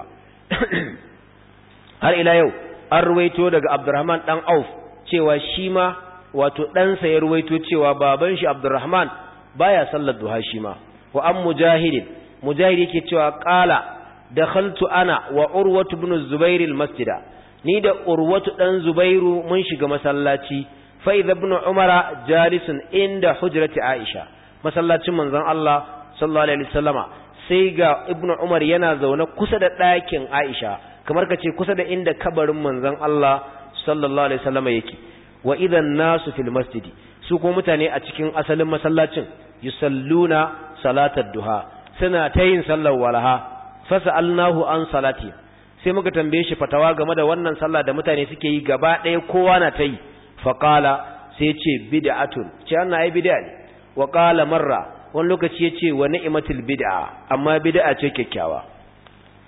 har ila yau an ruwaito daga abdurrahman dan auf cewa shi ma wato dan sa ya ruwaito cewa baban shi abdurrahman baya sallar duha shi ma wa am mujahid mujahid yake cewa qala dakhaltu ana wa urwatu ibn zubair al-masjida ni da urwatu dan zubairu mun shiga masallaci fa idha ibn umara jalisun inda hujrati aisha masallacin manzon Allah sallallahu alaihi wasallama sai ga ibn umar yana zaune kusa da ɗakin aisha kamar kace kusa da inda kabarin manzon Allah sallallahu alaihi wasallama yake wa idan nasu fil masjidi su ko mutane a cikin asalin masallacin yusalluna salatad duha suna ta yin sallar walaha fasalnahu an salati sai muka tambaye shi fatawa game da wannan sallah da mutane suke yi gaba ɗaya kowa na ta yi faqala sai ce bid'atun ce wannan ai bid'a ne wa qala marra wani lokaci yace wa ni'matul bid'a amma bid'a ce kyakkyawa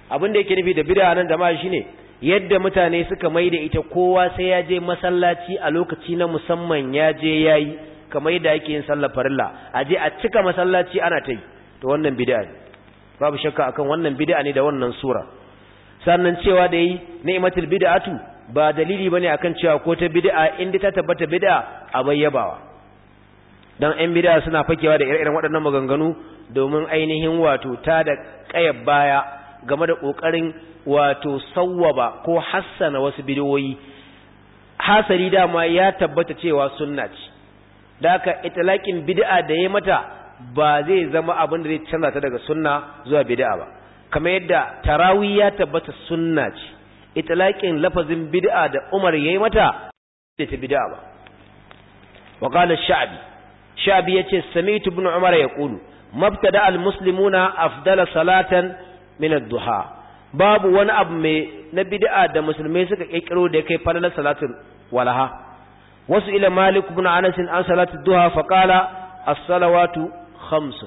abin da yake nufi da bid'a nan jama'a shine yadda mutane suka maida ita kowa sai ya je masallaci a lokaci na musamman ya je yayi kamar yadda ake yin sallar farilla a je a cika masallaci ana ta yi to wannan bid'a ne babu shakka akan wannan bid'a ne da wannan sura sannan cewa da yi ni'matul bid'atu ba dalili bane akan cewa ko ta bid'a inda ta tabbata bid'a a bayyabawa dan ɗan bid'a suna fakewa da ire-iren waɗannan maganganu domin ainihin wato ta da ƙayar baya game da ƙoƙarin wato sawwaba ko hassana wasu bid'o'i hasari dama ya tabbata cewa sunna ce da haka itlaqin bid'a da yayi mata ba zai zama abin da zai canza ta daga sunna zuwa bid'a ba kamar yadda tarawih ya tabbata sunna ce itlaqin lafazin bid'a da Umar yayi mata da ta bid'a ba wa qala ash-sha'bi sha'bi yace sami'tu ibn Umar yaqulu mabtada al-muslimuna afdala salatan min ad-duha babu wani abu mai na bid'a da musulmai suka kirkiro da kai falalar salatul walaha wasu ila malik ibn anas an salatul duha fa qala as-salawatu khams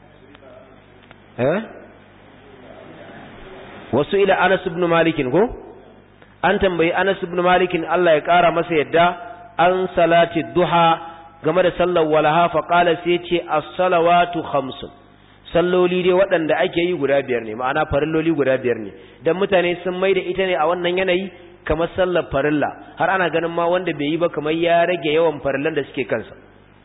eh wasu ila anas ibn malik ko an tambayi anas ibn malik Allah ya kara masa yadda an salatul duha game da sallar walaha fa qala sai ce as-salawatu khams salloli dai waɗanda ake yi guda biyar ne ma'ana farilloli guda biyar ne dan mutane sun mai da ita ne a wannan yanayi kamar sallar farilla har ana ganin ma wanda bai yi ba kamar ya rage yawan farillan da suke kansa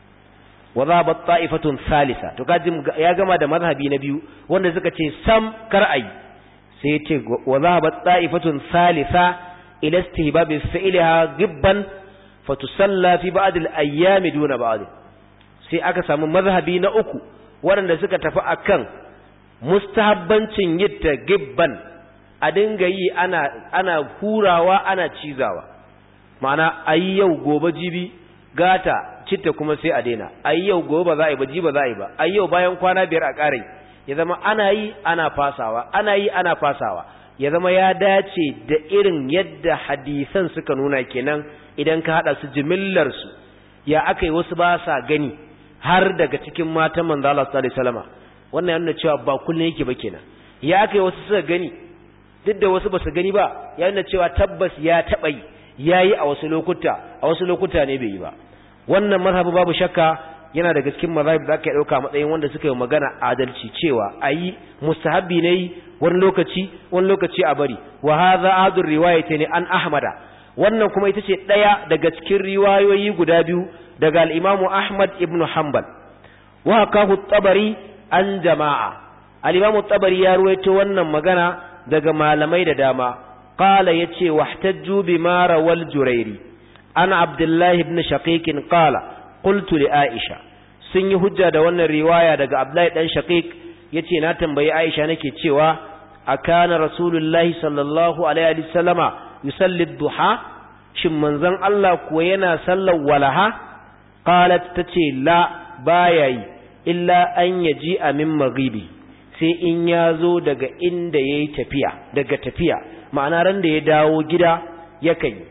wa dhabat ta'ifatun salisa to kaji ya gama da mazhabi na biyu wanda suka ce sam kar ayi sai ya ce wa dhabat ta'ifatun salisa ila istihbab fi'liha gibban fatusalla fi ba'd al-ayyam duna ba'd sai aka samu mazhabi na uku waɗanda suka tafi akan mustahabbancin yitta gibban a dinga yi ana ana hurawa ana cizawa ma'ana ayi yau gobe jibi gata citta kuma sai a daina ayi yau gobe ba za a yi ba jibi ba za a yi ba ayi yau bayan kwana biyar a ƙarai ya zama ana yi ana fasawa ana yi ana fasawa ya zama ya dace da irin yadda hadisan suka nuna kenan idan ka hada su jimillar su ya akai wasu ba sa gani har daga cikin matan manzo Allah sallallahu alaihi wasallam wannan yana cewa ba kullun yake ba kenan ya akai wasu suka gani duk da wasu basu gani ba yana cewa tabbas ya taba yi yayi a wasu lokuta a wasu lokuta ne bai yi ba wannan mazhabu babu shakka yana daga cikin mazhabi da aka dauka matsayin wanda suka yi magana adalci cewa ayi mustahabbi ne wani lokaci wani lokaci a bari wa hadha adur riwayati ne an ahmada wannan kuma ita ce daya daga cikin riwayoyi guda biyu daga al-Imam Ahmad ibn Hanbal wa hakahu at-Tabari an jama'a al-Imam at-Tabari ya ruwaito wannan magana daga malamai da dama qala yace wahtajju bima rawal Jurairi ana Abdullah ibn Shaqiq qala qultu li Aisha sun yi hujja da wannan riwaya daga Abdullah dan Shaqiq yace na tambayi Aisha nake cewa akana rasulullahi sallallahu alaihi wasallama yusalli ad-duha shin manzon Allah kuwa yana sallar walaha qalat tace la baya yi illa an yaji min maghibi sai in yazo daga inda yayi tafiya daga tafiya ma'ana ran da ya dawo gida yakan yi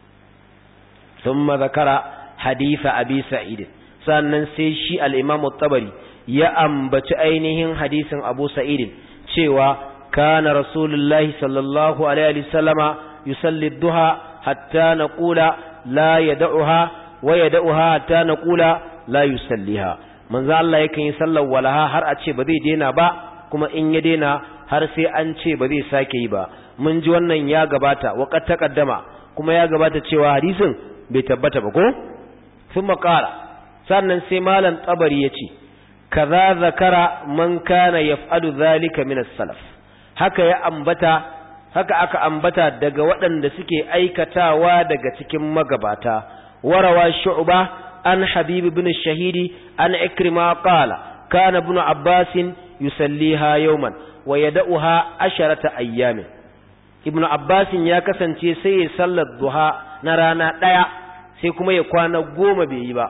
thumma zakara haditha abi sa'id sannan sai shi al-imam at-tabari ya ambaci ainihin hadisin abu sa'id cewa kana rasulullahi sallallahu alaihi wasallama yusalli ad-duha hatta naqula la yad'uha wa yad'uha hatta naqula la yusalliha manzo Allah yake yin sallar walaha har a ce ba zai daina ba kuma in ya daina har sai an ce ba zai sake yi ba mun ji wannan ya gabata wa qad taqaddama kuma ya gabata cewa hadisin bai tabbata ba ko thumma qala sannan sai malam tabari yace kaza zakara man kana yaf'alu dhalika min as-salaf haka ya ambata haka aka ambata daga waɗanda suke aikatawa daga cikin magabata warawa shu'ba an habib ibn shahidi an ikrima qala kana ibn abbas yusalliha yawman wa yad'uha asharata ayyamin ibn abbas ya kasance sai ya sallar duha na rana daya sai kuma ya kwana goma bai yi ba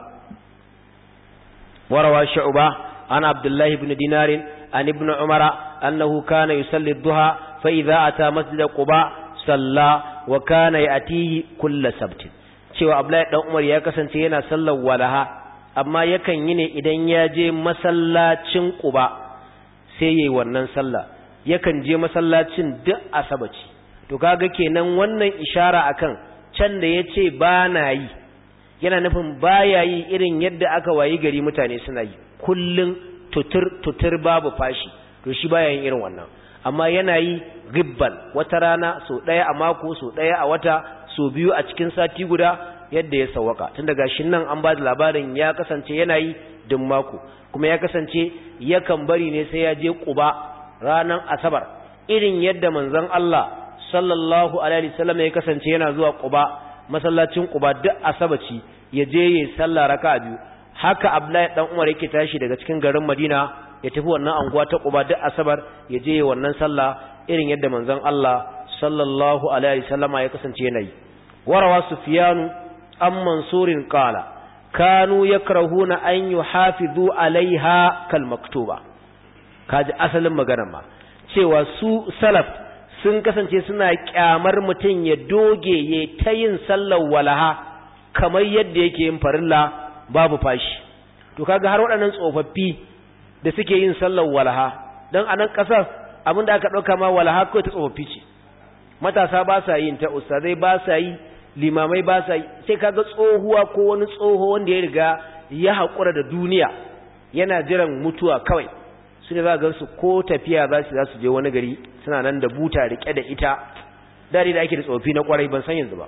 warawa shu'ba an abdullah ibn dinar an ibn umara annahu kana yusalli duha fa idza ata masjid quba salla wa kana yatihi kull sabt cewa abdullahi dan umar ya kasance yana sallar walaha amma yakan yi ne idan ya je masallacin quba sai yayi wannan sallah yakan je masallacin duk asabaci. To kaga kenan wannan ishara akan can da yace ba na yi yana nufin baya yi irin yadda aka wayi gari mutane suna yi kullun tutur tutur babu fashi, to shi baya yin irin wannan, amma yana yi gibban wata rana so daya a mako, so daya a wata, so biyu a cikin sati guda yadda ya sawaka. tun daga shin nan an ba da labarin ya kasance yana yi duk mako, kuma ya kasance yakan bari ne sai ya je Quba ranan Asabar, irin yadda manzon Allah sallallahu alaihi wasallam ya kasance yana zuwa Quba, masallacin Quba duk Asabaci ya je yayin sallah raka'a biyu. Haka Abdullahi dan Umar yake tashi daga cikin garin Madina ya tafi wannan anguwa ta Quba duk Asabar ya je wannan sallah irin yadda manzon Allah sallallahu alaihi wasallama ya kasance yana yi. Warawa Sufyan an Mansurin qala kanu yakrahuna an yuhafizu alaiha kal maktuba. Kaji asalin maganar ma cewa su salaf sun kasance suna kyamar mutun ya doge ya ta yin sallar walaha kamar yadda yake yin farilla babu fashi. To kaga har waɗannan tsofaffi da suke yin sallar walaha, dan anan kasar abinda aka dauka ma walaha kai ta tsofaffi ce, matasa ba sa yin ta, ustazai ba sa yi, limamai ba sa yi. Sai kaga tsohuwa ko wani tsoho wanda ya riga ya hakura da duniya yana jiran mutuwa kawai, su ne za ga su ko tafiya za su za su je wani gari suna nan da buta rike da ita. Dare da ake da tsofi na kwarai ban san yanzu ba,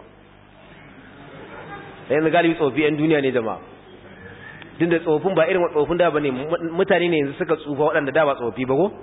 sai yanzu galibi tsofi yan duniya ne jama'a, din da tsofin ba irin tsofin da bane, mutane ne yanzu suka tsufa waɗanda da ba tsofi ba ko.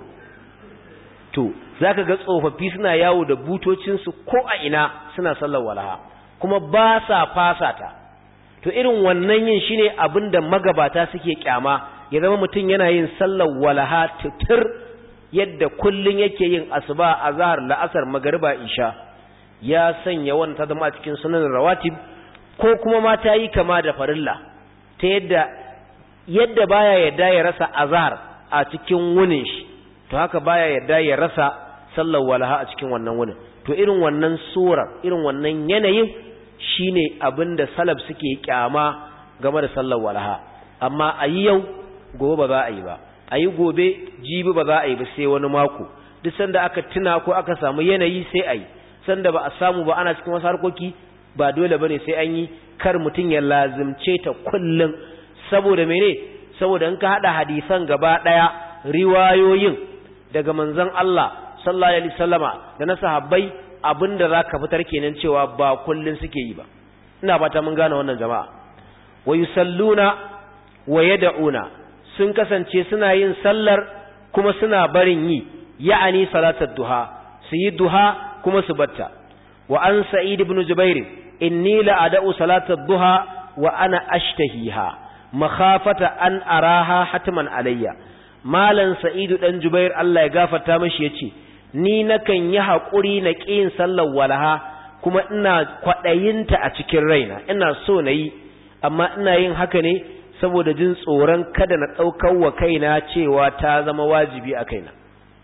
To zaka ga tsofaffi suna yawo da butocinsu ko a ina suna sallar walaha kuma ba sa fasata. To irin wannan yin shine abinda magabata suke kyama, ya zama mutum yana yin sallar walaha tutur yadda kullun yake yin asuba, azhar, la'asar, magriba, isha. Ya sanya wannan ta zama a cikin sunan rawatib, ko kuma ma ta yi kama da farilla ta yadda yadda baya yadda ya rasa azhar a cikin wunin shi, to haka baya yadda ya rasa sallar walaha a cikin wannan wunin. To irin wannan sura, irin wannan yanayin shine abinda salaf suke kyama game da sallar walaha. Amma ayi yau gobe ba za a yi ba, ayi gobe jibi ba za a yi ba, sai wani mako. Duk sanda aka tuna ko aka samu yanayi sai ayi, sanda ba a samu ba ana cikin wasu harkoki ba dole bane sai an yi. Kar mutun ya lazimce ta kullun, saboda mene? Saboda in ka hada hadisan gaba daya, riwayoyin daga manzon Allah sallallahu alaihi wasallama da na sahabbai, abinda zaka fitar kenan cewa ba kullun suke yi ba. Ina fata mun gane wannan jama'a. Wa yusalluna wa yad'una, sun kasance suna yin sallar kuma suna barin yi, ya'ani salatul duha, su yi duha kuma su batta. Wa an Sa'id ibn Jubair inni la ada'u salatul duha wa ana ashtahiha makhafata an araha hatman alayya. Malan Sa'idu dan Jubair Allah ya gafarta mishi yace ni nakan yi hakuri na kiyin sallar walaha kuma ina kwadayinta a cikin raina, ina so nayi, amma ina yin haka ne saboda jin tsoron kada na daukar wa kaina cewa ta zama wajibi a kaina.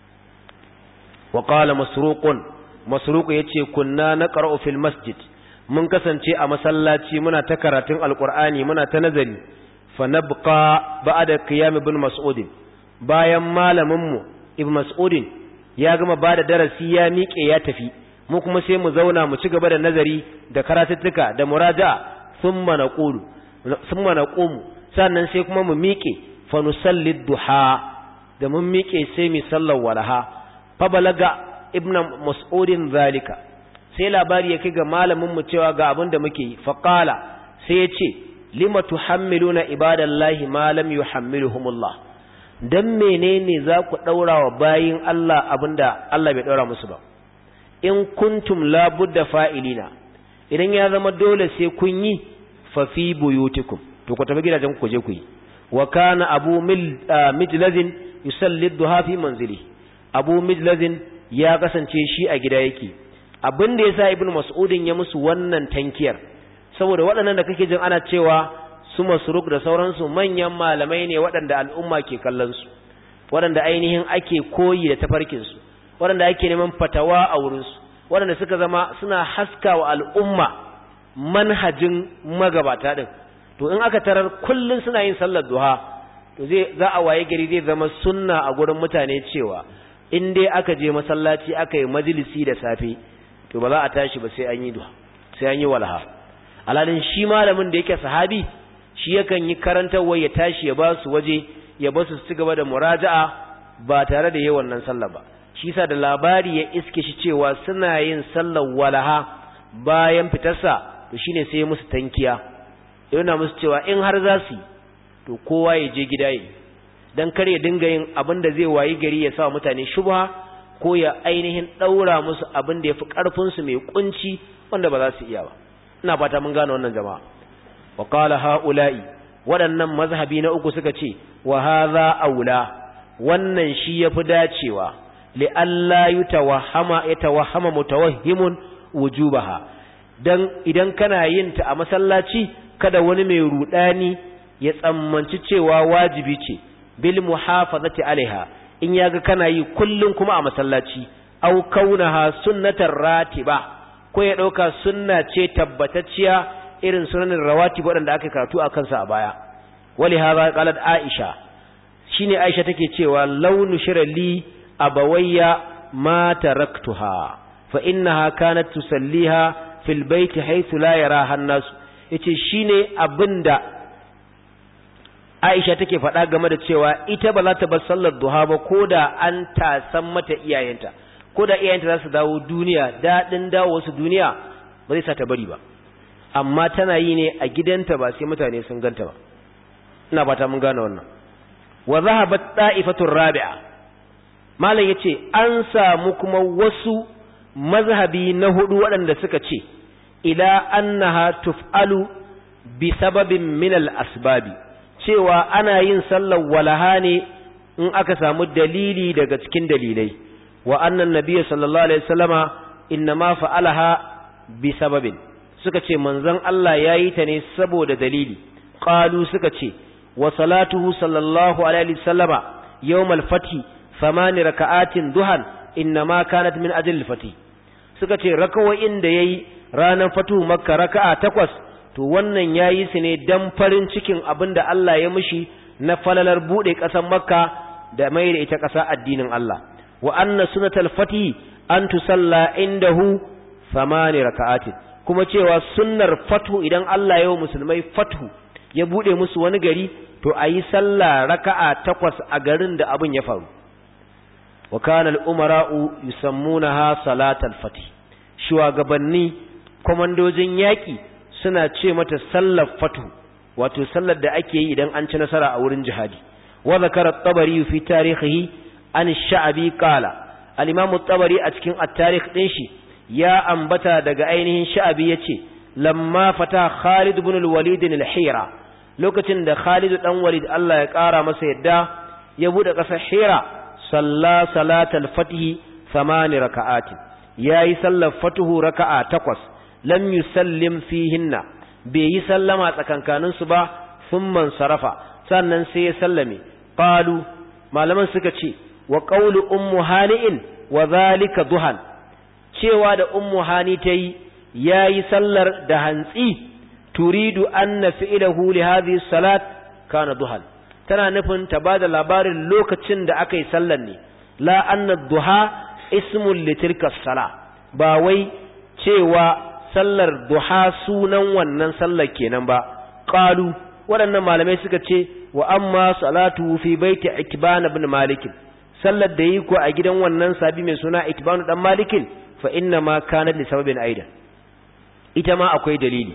Wa qala masruqun, masruq yace kunna naqra'u fil masjid, mun kasance a masallaci muna ta karatun alqur'ani muna ta nazari. Fa nabqa ba'da qiyam ibn mas'ud, bayan malamin mu ibn mas'ud ya gama bada darasi ya miƙe ya tafi, mu kuma sai mu zauna mu ci gaba da nazari da karatuttuka da muraja'a. thumma naqulu thumma naqumu, sannan sai kuma mu miƙe. Fa nusalli duha, da mun miƙe sai mu sallar walaha. Fa balaga ibn mas'ud zalika, sai labari ya kai ga malamin mu cewa ga abin da muke yi. Fa qala, sai ya ce lima tuhammiluna ibadallahi ma lam yuhammiluhumullah, dan menene za ku daura wa bayin Allah abinda Allah bai daura musu ba? In kuntum la budda fa'ilina, idan ya zama dole sai kun yi, fa fi buyutikum, to ku tafi gidajen ku je ku yi. Wa kana abu mijlazin yusalli duha fi manzili, abu mijlazin ya kasance shi a gida yake. Abin da yasa ibnu mas'udin ya musu wannan tankiyar, saboda waɗannan da kake jin ana cewa su Masruq da sauransu manyan malamai ne waɗanda al'umma ke kallon su, waɗanda ainihin ake koyi da tafarkin su, waɗanda ake neman fatawa a wurin su, waɗanda suka zama suna haskawa al'umma manhajin magabata din. To in aka tarar kullun suna yin sallar duha, to zai za a waye gari zai zama sunna a gurin mutane cewa in dai aka je masallaci aka yi majalisi da safe to ba za a tashi ba sai an yi duha sai an yi walha alalin shi malamin da yake sahabi shi yakan yi karantarwa ya tashi ya ba su waje ya ba su su gaba da muraja'a ba tare da yawan nan sallah ba shi yasa da labari ya iske shi cewa suna yin sallar walaha bayan fitarsa to shine sai musu tankiya yana musu cewa in har za su to kowa ya je gida yi dan kare dinga yin abin da zai wayi gari ya sa mutane shubha ko ya ainihin daura musu abin da yafi karfin su mai kunci wanda ba za su iya ba ina fata mun gane wannan jama'a wa qala haula'i waɗannan mazhabi na uku suka ce wa hadha aula wannan shi yafi dacewa li alla yutawahhama yatawahhama mutawahhimun wujubaha dan idan kana yin ta a masallaci kada wani mai rudani ya tsammanci cewa wajibi ce bil muhafazati alaiha in yaga kana yi kullun kuma a masallaci au kaunaha sunnatar ratiba ko ya dauka sunna ce tabbatacciya irin sunanin rawatib wadanda aka karatu a kansa a baya wali hadha qalat aisha shine aisha take cewa launu shirali abawayya ma taraktuha fa innaha kanat tusalliha fil baiti haythu la yaraha an-nas yace shine abinda Aisha take faɗa game da cewa ita ba za ta bar sallar duha ba koda an tasan mata iyayenta koda iyayenta za su dawo duniya dadin dawo su duniya ba zai sa ta bari ba amma tana yi ne a gidanta ba sai mutane sun ganta ba ina fata mun gane wannan wa zahabat ta'ifatur rabi'a malam yace an samu kuma wasu mazhabi na hudu waɗanda suka ce ila annaha tuf'alu bi sababin min al-asbabi cewa ana yin sallar walaha ne in aka samu dalili daga cikin dalilai wa annan nabiyyu sallallahu alaihi wasallama inma fa'alaha bi sababin suka ce manzon Allah yayi ta ne saboda dalili qalu suka ce wa salatuhu sallallahu alaihi wasallama yawmal fathi thamani raka'atin duhan inma kanat min ajli al-fathi suka ce rakawoyin da yayi ranar fatuhu makka raka'a takwas to wannan yayi su ne dan farin cikin abinda Allah ya mishi na falalar bude ƙasar makka da mai da ita ƙasa addinin Allah wa anna sunnatul fatih an tusalla indahu thamani raka'atin kuma cewa sunnar fatu idan Allah ya yi musulmai fatu ya bude musu wani gari to ayi sallah raka'a takwas a garin da abin ya faru wa kana al-umara'u yusammunaha salatal fatih shugabanni komandojin yaki suna ce mata sallar fatu wato sallar da ake yi idan an ci nasara a wurin jihadi wa zakara at-tabari fi tarihihi an ash-sha'bi qala al-imam at-tabari a cikin at-tarikh din shi ya ambata daga ainihin sha'bi yace lamma fata Khalid ibn al-Walid al-Hira lokacin da Khalid dan Walid Allah ya kara masa yadda ya bude kasar Hira salla salatal fatih thamani raka'ati yayi sallar fatuhu raka'a takwas lam yusallim fihinna bai yi sallama tsakankanin su ba thumman sarafa sannan sai ya sallame qalu malaman suka ce wa qawlu ummu hani'in wa zalika duhan cewa da ummu hani tayi yayi sallar da hantsi turidu anna fi'lahu li hadhihi salat kana duhan tana nufin ta bada labarin lokacin da aka yi sallar ne la anna duha ismun li tilka sala ba wai cewa sallar duha sunan wannan sallar kenan ba qalu waɗannan malamai suka ce wa amma salatu fi baiti itban ibn malik sallar da yi ko a gidan wannan sabi mai suna itban dan malik fa inna ma kana li sababin aidan ita ma akwai dalili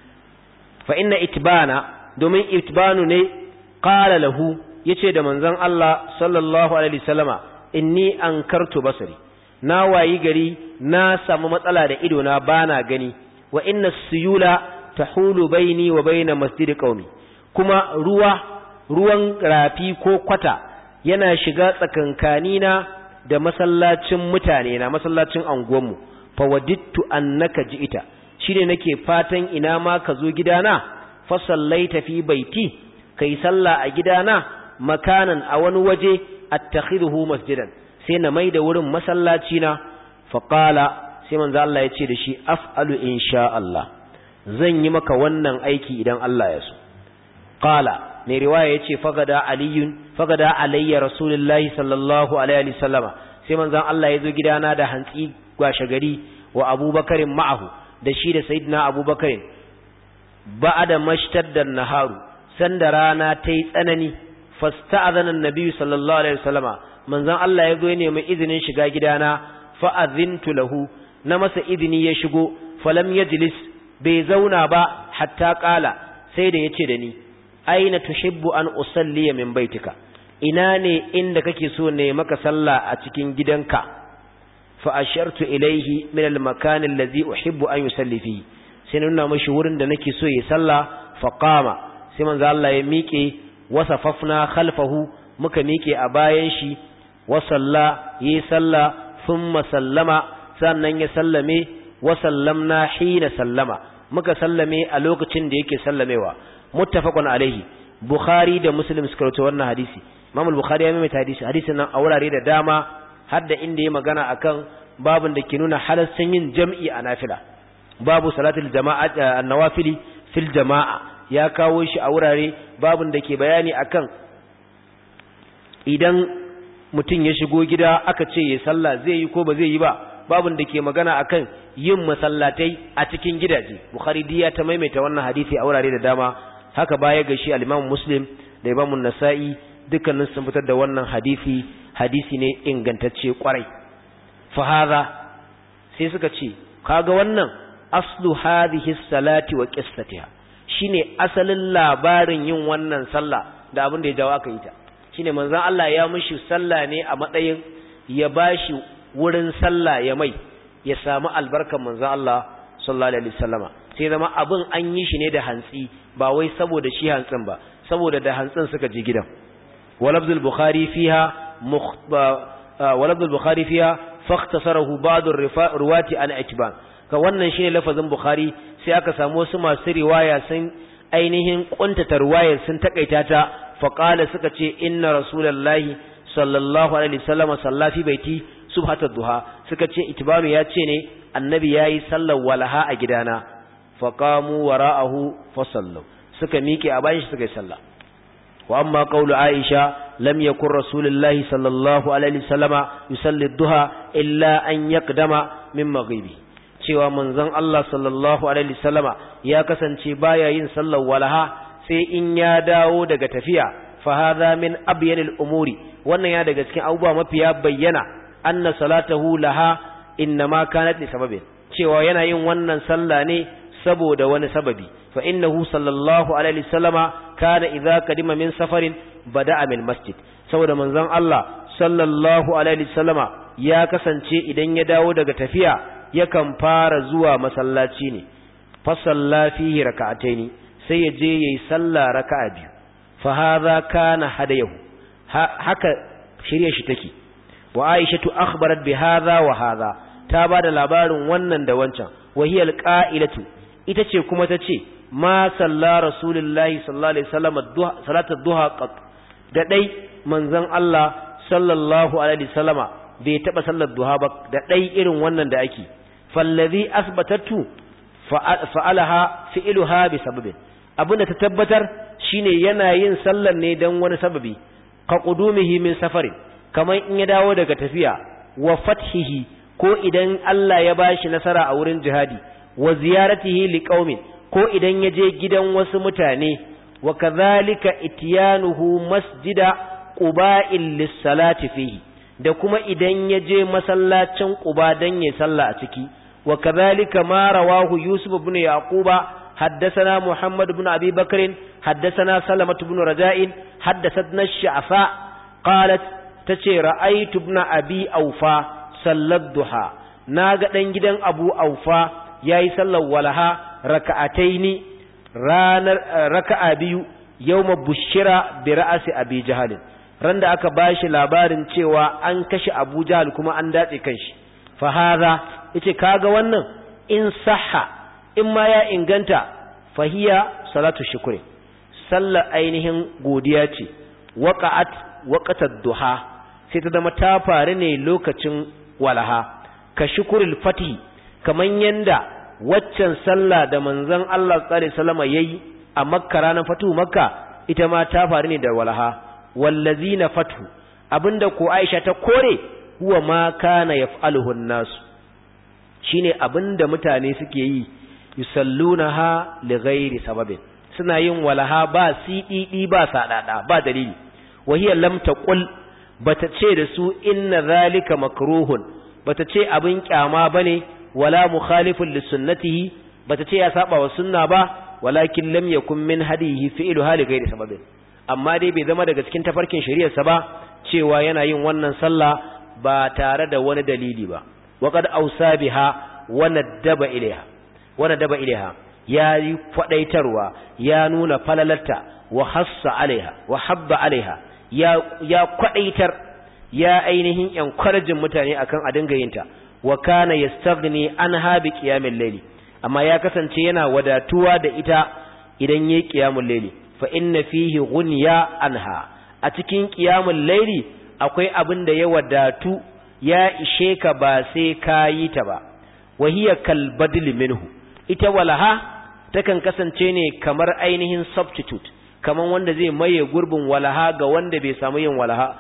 fa inna itbana domin itbanu ne qala lahu yace da manzon Allah sallallahu alaihi wasallama inni ankartu basari na wayi gari na samu matsala da ido na bana gani wa inna suyula tahulu baini wa baina masjid qaumi kuma ruwa ruwan rafi ko kwata yana shiga tsakankani na da masallacin mutane na masallacin anguwanmu fa wadittu annaka ji'ita shine nake fatan ina ma ka zo gidana fa sallaita fi baiti kai sallah a gidana makanan a wani waje attakhiduhu masjidan sai na mai da wurin masallaci na faƙala sai manzo Allah ya ce da shi af'alu insha Allah zan yi maka wannan aiki idan Allah ya so qala mai riwaya yace fagada aliyun fagada alayya rasulullahi sallallahu alaihi wasallama sai manzon Allah ya zo gidana da hantsi gwashe gari wa Abubakar ma'ahu da shi da sayyidina Abubakar ba'da mashtadda naharu sanda rana tayi tsanani fasta'adhana an-nabi sallallahu alaihi wasallama manzon Allah ya zo ya nemi izinin shiga gidana fa azintu lahu na masa izini ya shigo falam yajlis bai zauna ba hatta qala sai da yace da ni aina tuhibbu an usalli min baitika ina ne inda kake so ne maka sallah a cikin gidanka fa ashartu ilayhi min al-makan alladhi uhibbu an yusalli fi sai nuna mashi wurin da nake so yi sallah fa qama sai manzo Allah ya miƙe wasafafna khalfahu muka miƙe a bayan shi wa salla yi sallah thumma sallama sannan ya sallame wa sallamna hina sallama muka sallame a lokacin da yake sallamewa muttafaqun alaihi bukhari da muslim suka rawaito wannan hadisi imam al-bukhari ya mai hadisi hadisin nan a wurare da dama har da inda ya magana akan babun da ke nuna halaccin yin jam'i a nafila babu salatul jama'a an-nawafili fil jama'a ya kawo shi a wurare babun da ke bayani akan idan mutum ya shigo gida aka ce ya sallah zai yi ko ba zai yi ba babun da ke magana akan yin masallatai a cikin gidaje bukhari diya ta maimaita wannan hadisi a wurare da dama haka baya ga shi al-imam muslim da imam an-nasa'i dukkanin sun fitar da wannan hadisi hadisi ne ingantacce kwarai fa hadha sai suka ce kaga wannan aslu hadhihi salati wa qissatiha shine asalin labarin yin wannan sallah da abin da ya jawo aka yi ta shine manzon Allah ya mishi sallah ne a matsayin ya bashi wurin sallah ya mai ya samu albarkar manzon Allah sallallahu alaihi wasallama sai zama abin an yi shi ne da hantsi ba wai saboda shi hantsin ba saboda da hantsin suka je gidan ولفظ البخاري فيها مخ... ولفظ البخاري فيها فاختصره بعض الرواة عن اتبان فwannan shine lafazin bukhari sai aka samu wasu masu riwaya sun ainihin kuntata riwayar sun takaita ta fa qala suka ce inna rasulullahi sallallahu alaihi wasallam sallati baiti subhatud duha suka ce itibanu ya ce ne annabi yayi sallar walaha a gidana fa qamu wara'ahu fa sallu suka miƙe a bayan shi suka yi sallah وأما قول عائشة لم يكن رسول الله صلى الله عليه وسلم يصلي الضحى إلا أن يقدم من مغيبه cewa manzon Allah sallallahu alaihi wasallama ya kasance baya yin sallar walaha sai in ya dawo daga tafiya fa hadha min abyanil umuri wannan ya daga cikin abubuwa mafiya bayyana anna salatahu laha inma kanat li sababin cewa yana yin wannan sallah ne saboda wani sababi fa innahu sallallahu alaihi wasallama kana idza kadima min safarin bada'a min masjid saboda manzon Allah sallallahu alaihi wasallama ya kasance idan ya dawo daga tafiya yakan fara zuwa masallaci ne fa salla fihi rak'ataini sai ya je yayi sallah raka'a biyu fa hadha kana hadayahu haka shirye shi take wa aishatu akhbarat bi hadha wa hadha ta bada labarin wannan da wancan wa hiya alqa'ilatu ita ce kuma ta ce ma salla rasulullahi sallallahu alaihi wasallam salatul duha qat da dai manzon Allah sallallahu alaihi wasallama bai taba sallar duha ba da dai irin wannan da ake fallazi asbatatu fa'alaha fi'luha bi sababin abinda ta tabbatar shine yana yin sallar ne dan wani sababi ka qudumihi min safari kaman in ya dawo daga tafiya wa fathihi ko idan Allah ya bashi nasara a wurin jihadi wa ziyaratihi liqaumin ko idan yaje gidan wasu mutane wa kadhalika ityanuhu masjida quba'il lis-salati fihi da kuma idan yaje masallacin quba dan yayin sallah a ciki wa kadhalika ma rawahu yusuf ibn yaquba haddathana muhammad ibn abi bakr haddathana salamah ibn raja'in haddathatna ash-sha'fa qalat tace ra'aytu ibn abi awfa sallat duha naga dan gidan abu awfa yayi sallar walaha raka'ataini ranar raka'a biyu yawma bushira bi ra'si abi jahal randa aka bashi labarin cewa an kashe abu jahal kuma an datse kanshi fa hadha yace kaga wannan in sahha in ma ya inganta fahiya salatu shukri sallar ainihin godiya ce waqa'at waqatad duha sai ta zama ta faru ne lokacin walaha ka shukurul fatih kaman yanda waccan sallah da manzon Allah sallallahu alaihi wasallam yayi a Makka ranar fatu Makka ita ma ta faru ne da walaha wallazina fatu abinda ko Aisha ta kore huwa ma kana yaf'aluhu an-nas shine abinda mutane suke yi yusallunaha li ghairi sababin suna yin walaha ba sididi ba sadada ba dalili wa hiya lam taqul bata ce da su inna zalika makruhun bata ce abin kyama bane wala mukhalifun li sunnatihi bata ce ya saba wa sunna ba walakin lam yakun min hadihi fi'lu hali ghairi sababin amma dai bai zama daga cikin tafarkin shari'arsa ba cewa yana yin wannan sallah ba tare da wani dalili ba waqad awsa biha wa nadaba ilaiha wa nadaba ilaiha ya yi fadaitarwa ya nuna falalarta wa hassa alaiha wa habba alaiha ya ya kwadaitar ya ainihin encourage mutane akan a dinga yinta wa kana yastaghni anha bi qiyamil layli amma ya kasance yana wadatuwa da ita idan yayi qiyamul layli fa inna fihi ghunya anha a cikin qiyamul layli akwai abin da ya wadatu ya ishe ka ba sai kayi ta ba wa hiya kal badl minhu ita walaha takan kasance ne kamar ainihin substitute kaman wanda zai maye gurbin walaha ga wanda bai samu yin walaha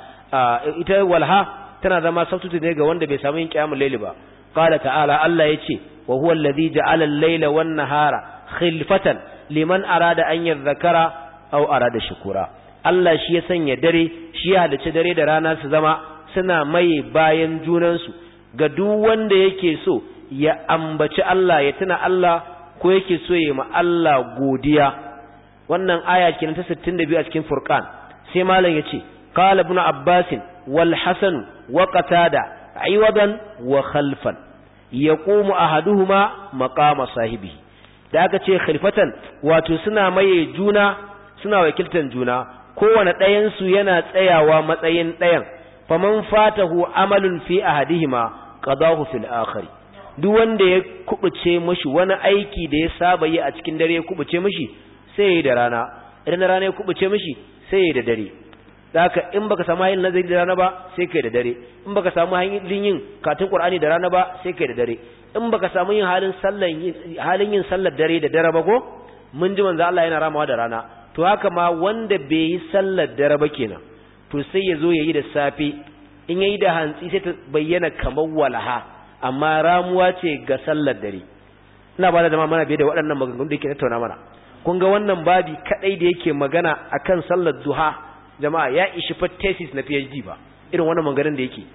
ita walaha tana zama substitute ne ga wanda bai samu yin qiyamul layli ba qala ta'ala Allah yace wa huwa alladhi ja'ala al-layla wan-nahara khilfatan liman arada an yadhakkara aw arada shukura Allah shi ya sanya dare shi ya halice dare da rana su zama suna maye bayan junansu ga duk wanda yake so ya ambaci Allah ya tuna Allah ko yake so ya ma Allah godiya wannan aya kenan ta sittin da biyu a cikin Furqan sai malam yace qala ibn Abbas wal Hasan wa Qatada aywadan wa khalfan yaqumu ahaduhuma maqama sahibi da aka ce khilfatan wato suna maye juna suna wakiltan juna kowane ɗayan su yana tsayawa matsayin ɗayan faman fatahu amalun fi ahadihima qadahu fil akhir duk wanda ya kubuce mishi wani aiki da ya saba yi a cikin dare ya kubuce mishi sai ya da rana idan rana ya kubuce mishi sai ya da dare haka in baka samu yin nazari da rana ba sai kai da dare in baka samu halin yin karatun Qur'ani da rana ba sai kai da dare in baka samu yin halin sallan halin yin sallar dare da dare ba ko mun ji manzo Allah yana ramawa da rana to haka ma wanda bai yi sallar dare ba kenan to sai ya zo yayi da safe in yayi da hantsi sai ta bayyana kamar walaha amma ramuwa ce ga sallar dare ina ba da dama mana bai da waɗannan maganganun da yake tattauna mana kun ga wannan babi kadai da yake magana akan sallar duha jama'a ya ishi fa thesis na PhD ba irin wannan maganganun da yake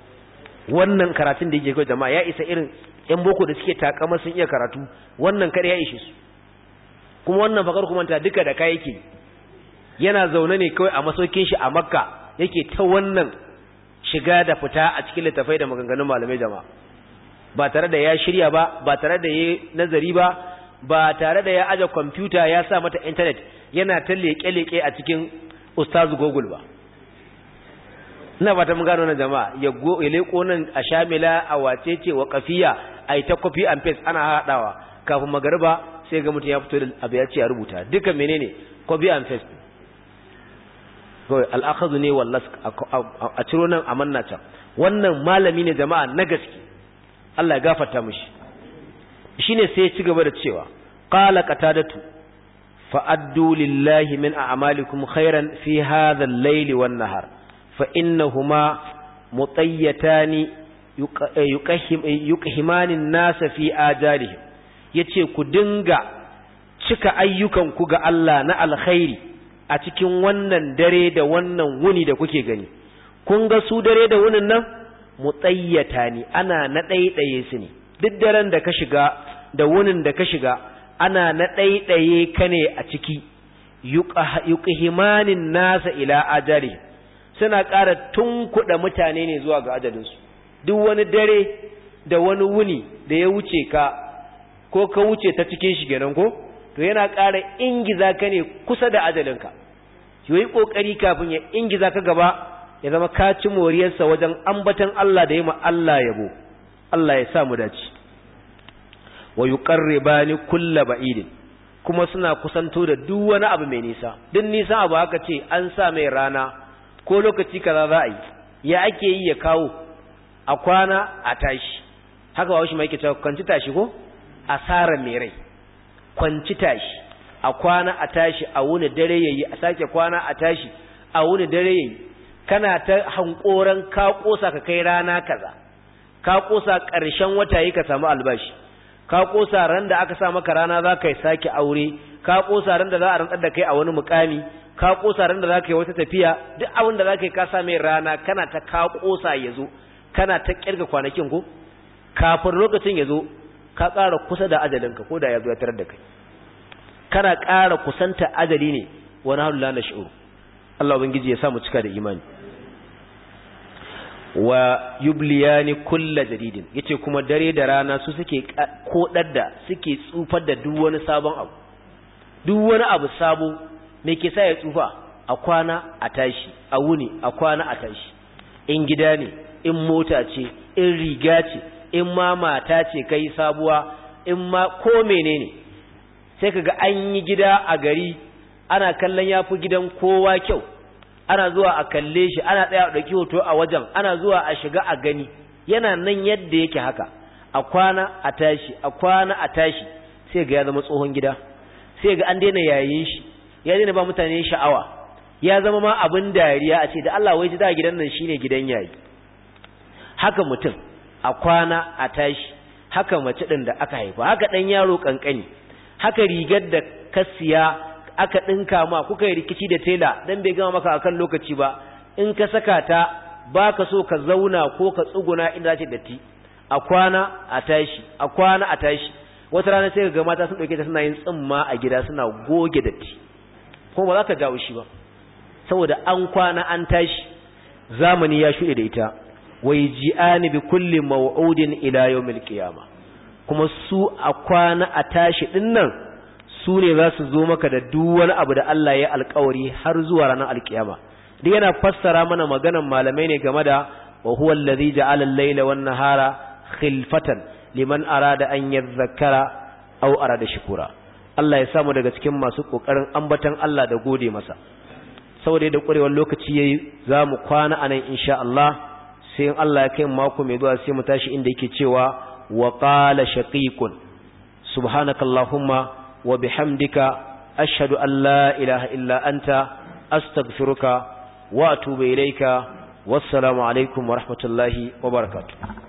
wannan karatun da yake kai jama'a ya isa irin ƴan boko da suke takama sun iya karatu wannan kada ya ishe su kuma wannan fakar kuma ta duka da kai yake yana zaune ne kawai a masaukin shi a Makka yake ta wannan shiga da fita a cikin littafai da maganganun malamai jama'a ba tare da ya shirya ba ba tare da ya nazari ba ba tare da ya aje kwamfuta ya sa mata internet yana ta leke-leke a cikin ustazu Google ba ina ba ta mun gano nan jama'a ya go ya leko nan a shamila a wacece wa kafiya ai ta copy and paste ana hadawa kafin magariba sai ga mutum ya fito da abu ya ce ya rubuta duka menene copy and paste kawai al-akhadhu ne wallas a ciro nan amanna can wannan malami ne jama'a na gaske Allah ya gafarta mishi shine sai ya ci gaba da cewa qala qatadatu fa'addu lillahi min a'malikum khairan fi hadha al-layli wan-nahar fa innahuma mutayyatani yuqahimani an-nasa fi ajalihim yace ku dinga cika ayyukan ku ga Allah na alkhairi a cikin wannan dare da wannan wuni da kuke gani kun ga su dare da wunin nan mutayyatani ana na ɗaiɗaye su ne duk daren da ka shiga da wunin da ka shiga ana na ɗaiɗaye ka ne a ciki yuqhimanin nasa ila ajali suna ƙara tunkuɗa mutane ne zuwa ga ajalinsu duk wani dare da wani wuni da ya wuce ka ko ka wuce ta cikin shi kenan ko to yana ƙara ingiza ka ne kusa da ajalinka yi ƙoƙari kafin ya ingiza ka gaba ya zama ka ci moriyarsa wajen ambatan Allah da yi ma Allah yabo Allah ya sa mu dace wa yuqarribani kulla ba'idin kuma suna kusanto da duk wani abu mai nisa duk nisa abu haka ce an sa mai rana ko lokaci kaza za a yi ya ake yi ya kawo a kwana a tashi haka ba shi mai yake cewa kwanci tashi ko asara mai rai kwanci tashi a kwana a tashi a wuni dare yayi a sake kwana a tashi a wuni dare yayi kana ta hankoran ka kosa ka kai rana kaza, ka kosa ƙarshen wata yi ka samu albashi, ka kosa ran da aka sa maka rana za ka yi sake aure, ka kosa ran da za a rantsar da kai a wani mukami, ka kosa ran da za ka yi wata tafiya, duk abin da za ka yi ka sa mai rana kana ta ka kosa ya zo, kana ta kirga kwanakin ko kafin lokacin ya zo ka ƙara kusa da ajalinka ko da ya zo ya tarar da kai, kana ƙara kusanta ajali ne wani hannu la nash'ur. Allah ubangiji ya sa mu cika da imani. Wa yubliyani kulla jadidin, yace kuma dare da rana su suke kodar da suke tsufar da duk wani sabon abu, duk wani abu sabo me ke sa ya tsufa? A kwana a tashi, a wuni a kwana a tashi, in gida ne, in mota ce, in riga ce, in ma mata ce kai sabuwa, in ma ko menene, sai kaga an yi gida a gari ana kallon yafi gidan kowa kyau, ana zuwa a kalle shi, ana tsaya a ɗauki hoto a wajen, ana zuwa a shiga a gani, yana nan yadda yake haka, a kwana a tashi, a kwana a tashi, sai ga ya zama tsohon gida, sai ga an daina yayin shi, ya daina ba mutane sha'awa, ya zama ma abin dariya a ce da Allah wai ji da gidan nan shine gidan yayi. Haka mutum a kwana a tashi, haka mace din da aka haifa, haka dan yaro kankani, haka rigar da ka siya aka dinka ma, kuka yi rikici da tela dan bai gama maka akan lokaci ba, in ka saka ta baka so ka zauna ko ka tsuguna inda zace datti, a kwana a tashi, a kwana a tashi. Wata rana sai ga mata sun dauke ta suna yin tsimma a gida suna goge datti, kuma ba za ka jawo shi ba saboda an kwana an tashi, zamani ya shuɗe da ita. Wai ji'ani bi kulli maw'udin ila yawmil qiyama, kuma su a kwana a tashi dinnan su ne za su zo maka da duk wani abu da Allah ya alƙawari har zuwa ranar alƙiyama. Duk yana fassara mana maganan malamai ne game da wa huwa allazi ja'ala al-layla wan nahara khilfatan liman arada an yadhakkara aw arada shukura. Allah ya samu daga cikin masu kokarin ambatan Allah da gode masa. Saboda da ƙurewar lokaci yayi za mu kwana anan insha Allah, sai Allah ya kai mako mai zuwa sai mu tashi inda yake cewa wa qala shaqiqun subhanakallahumma wa bihamdika ashhadu an la ilaha illa anta astaghfiruka wa atubu ilayka wassalamu alaikum wa rahmatullahi wa barakatuh.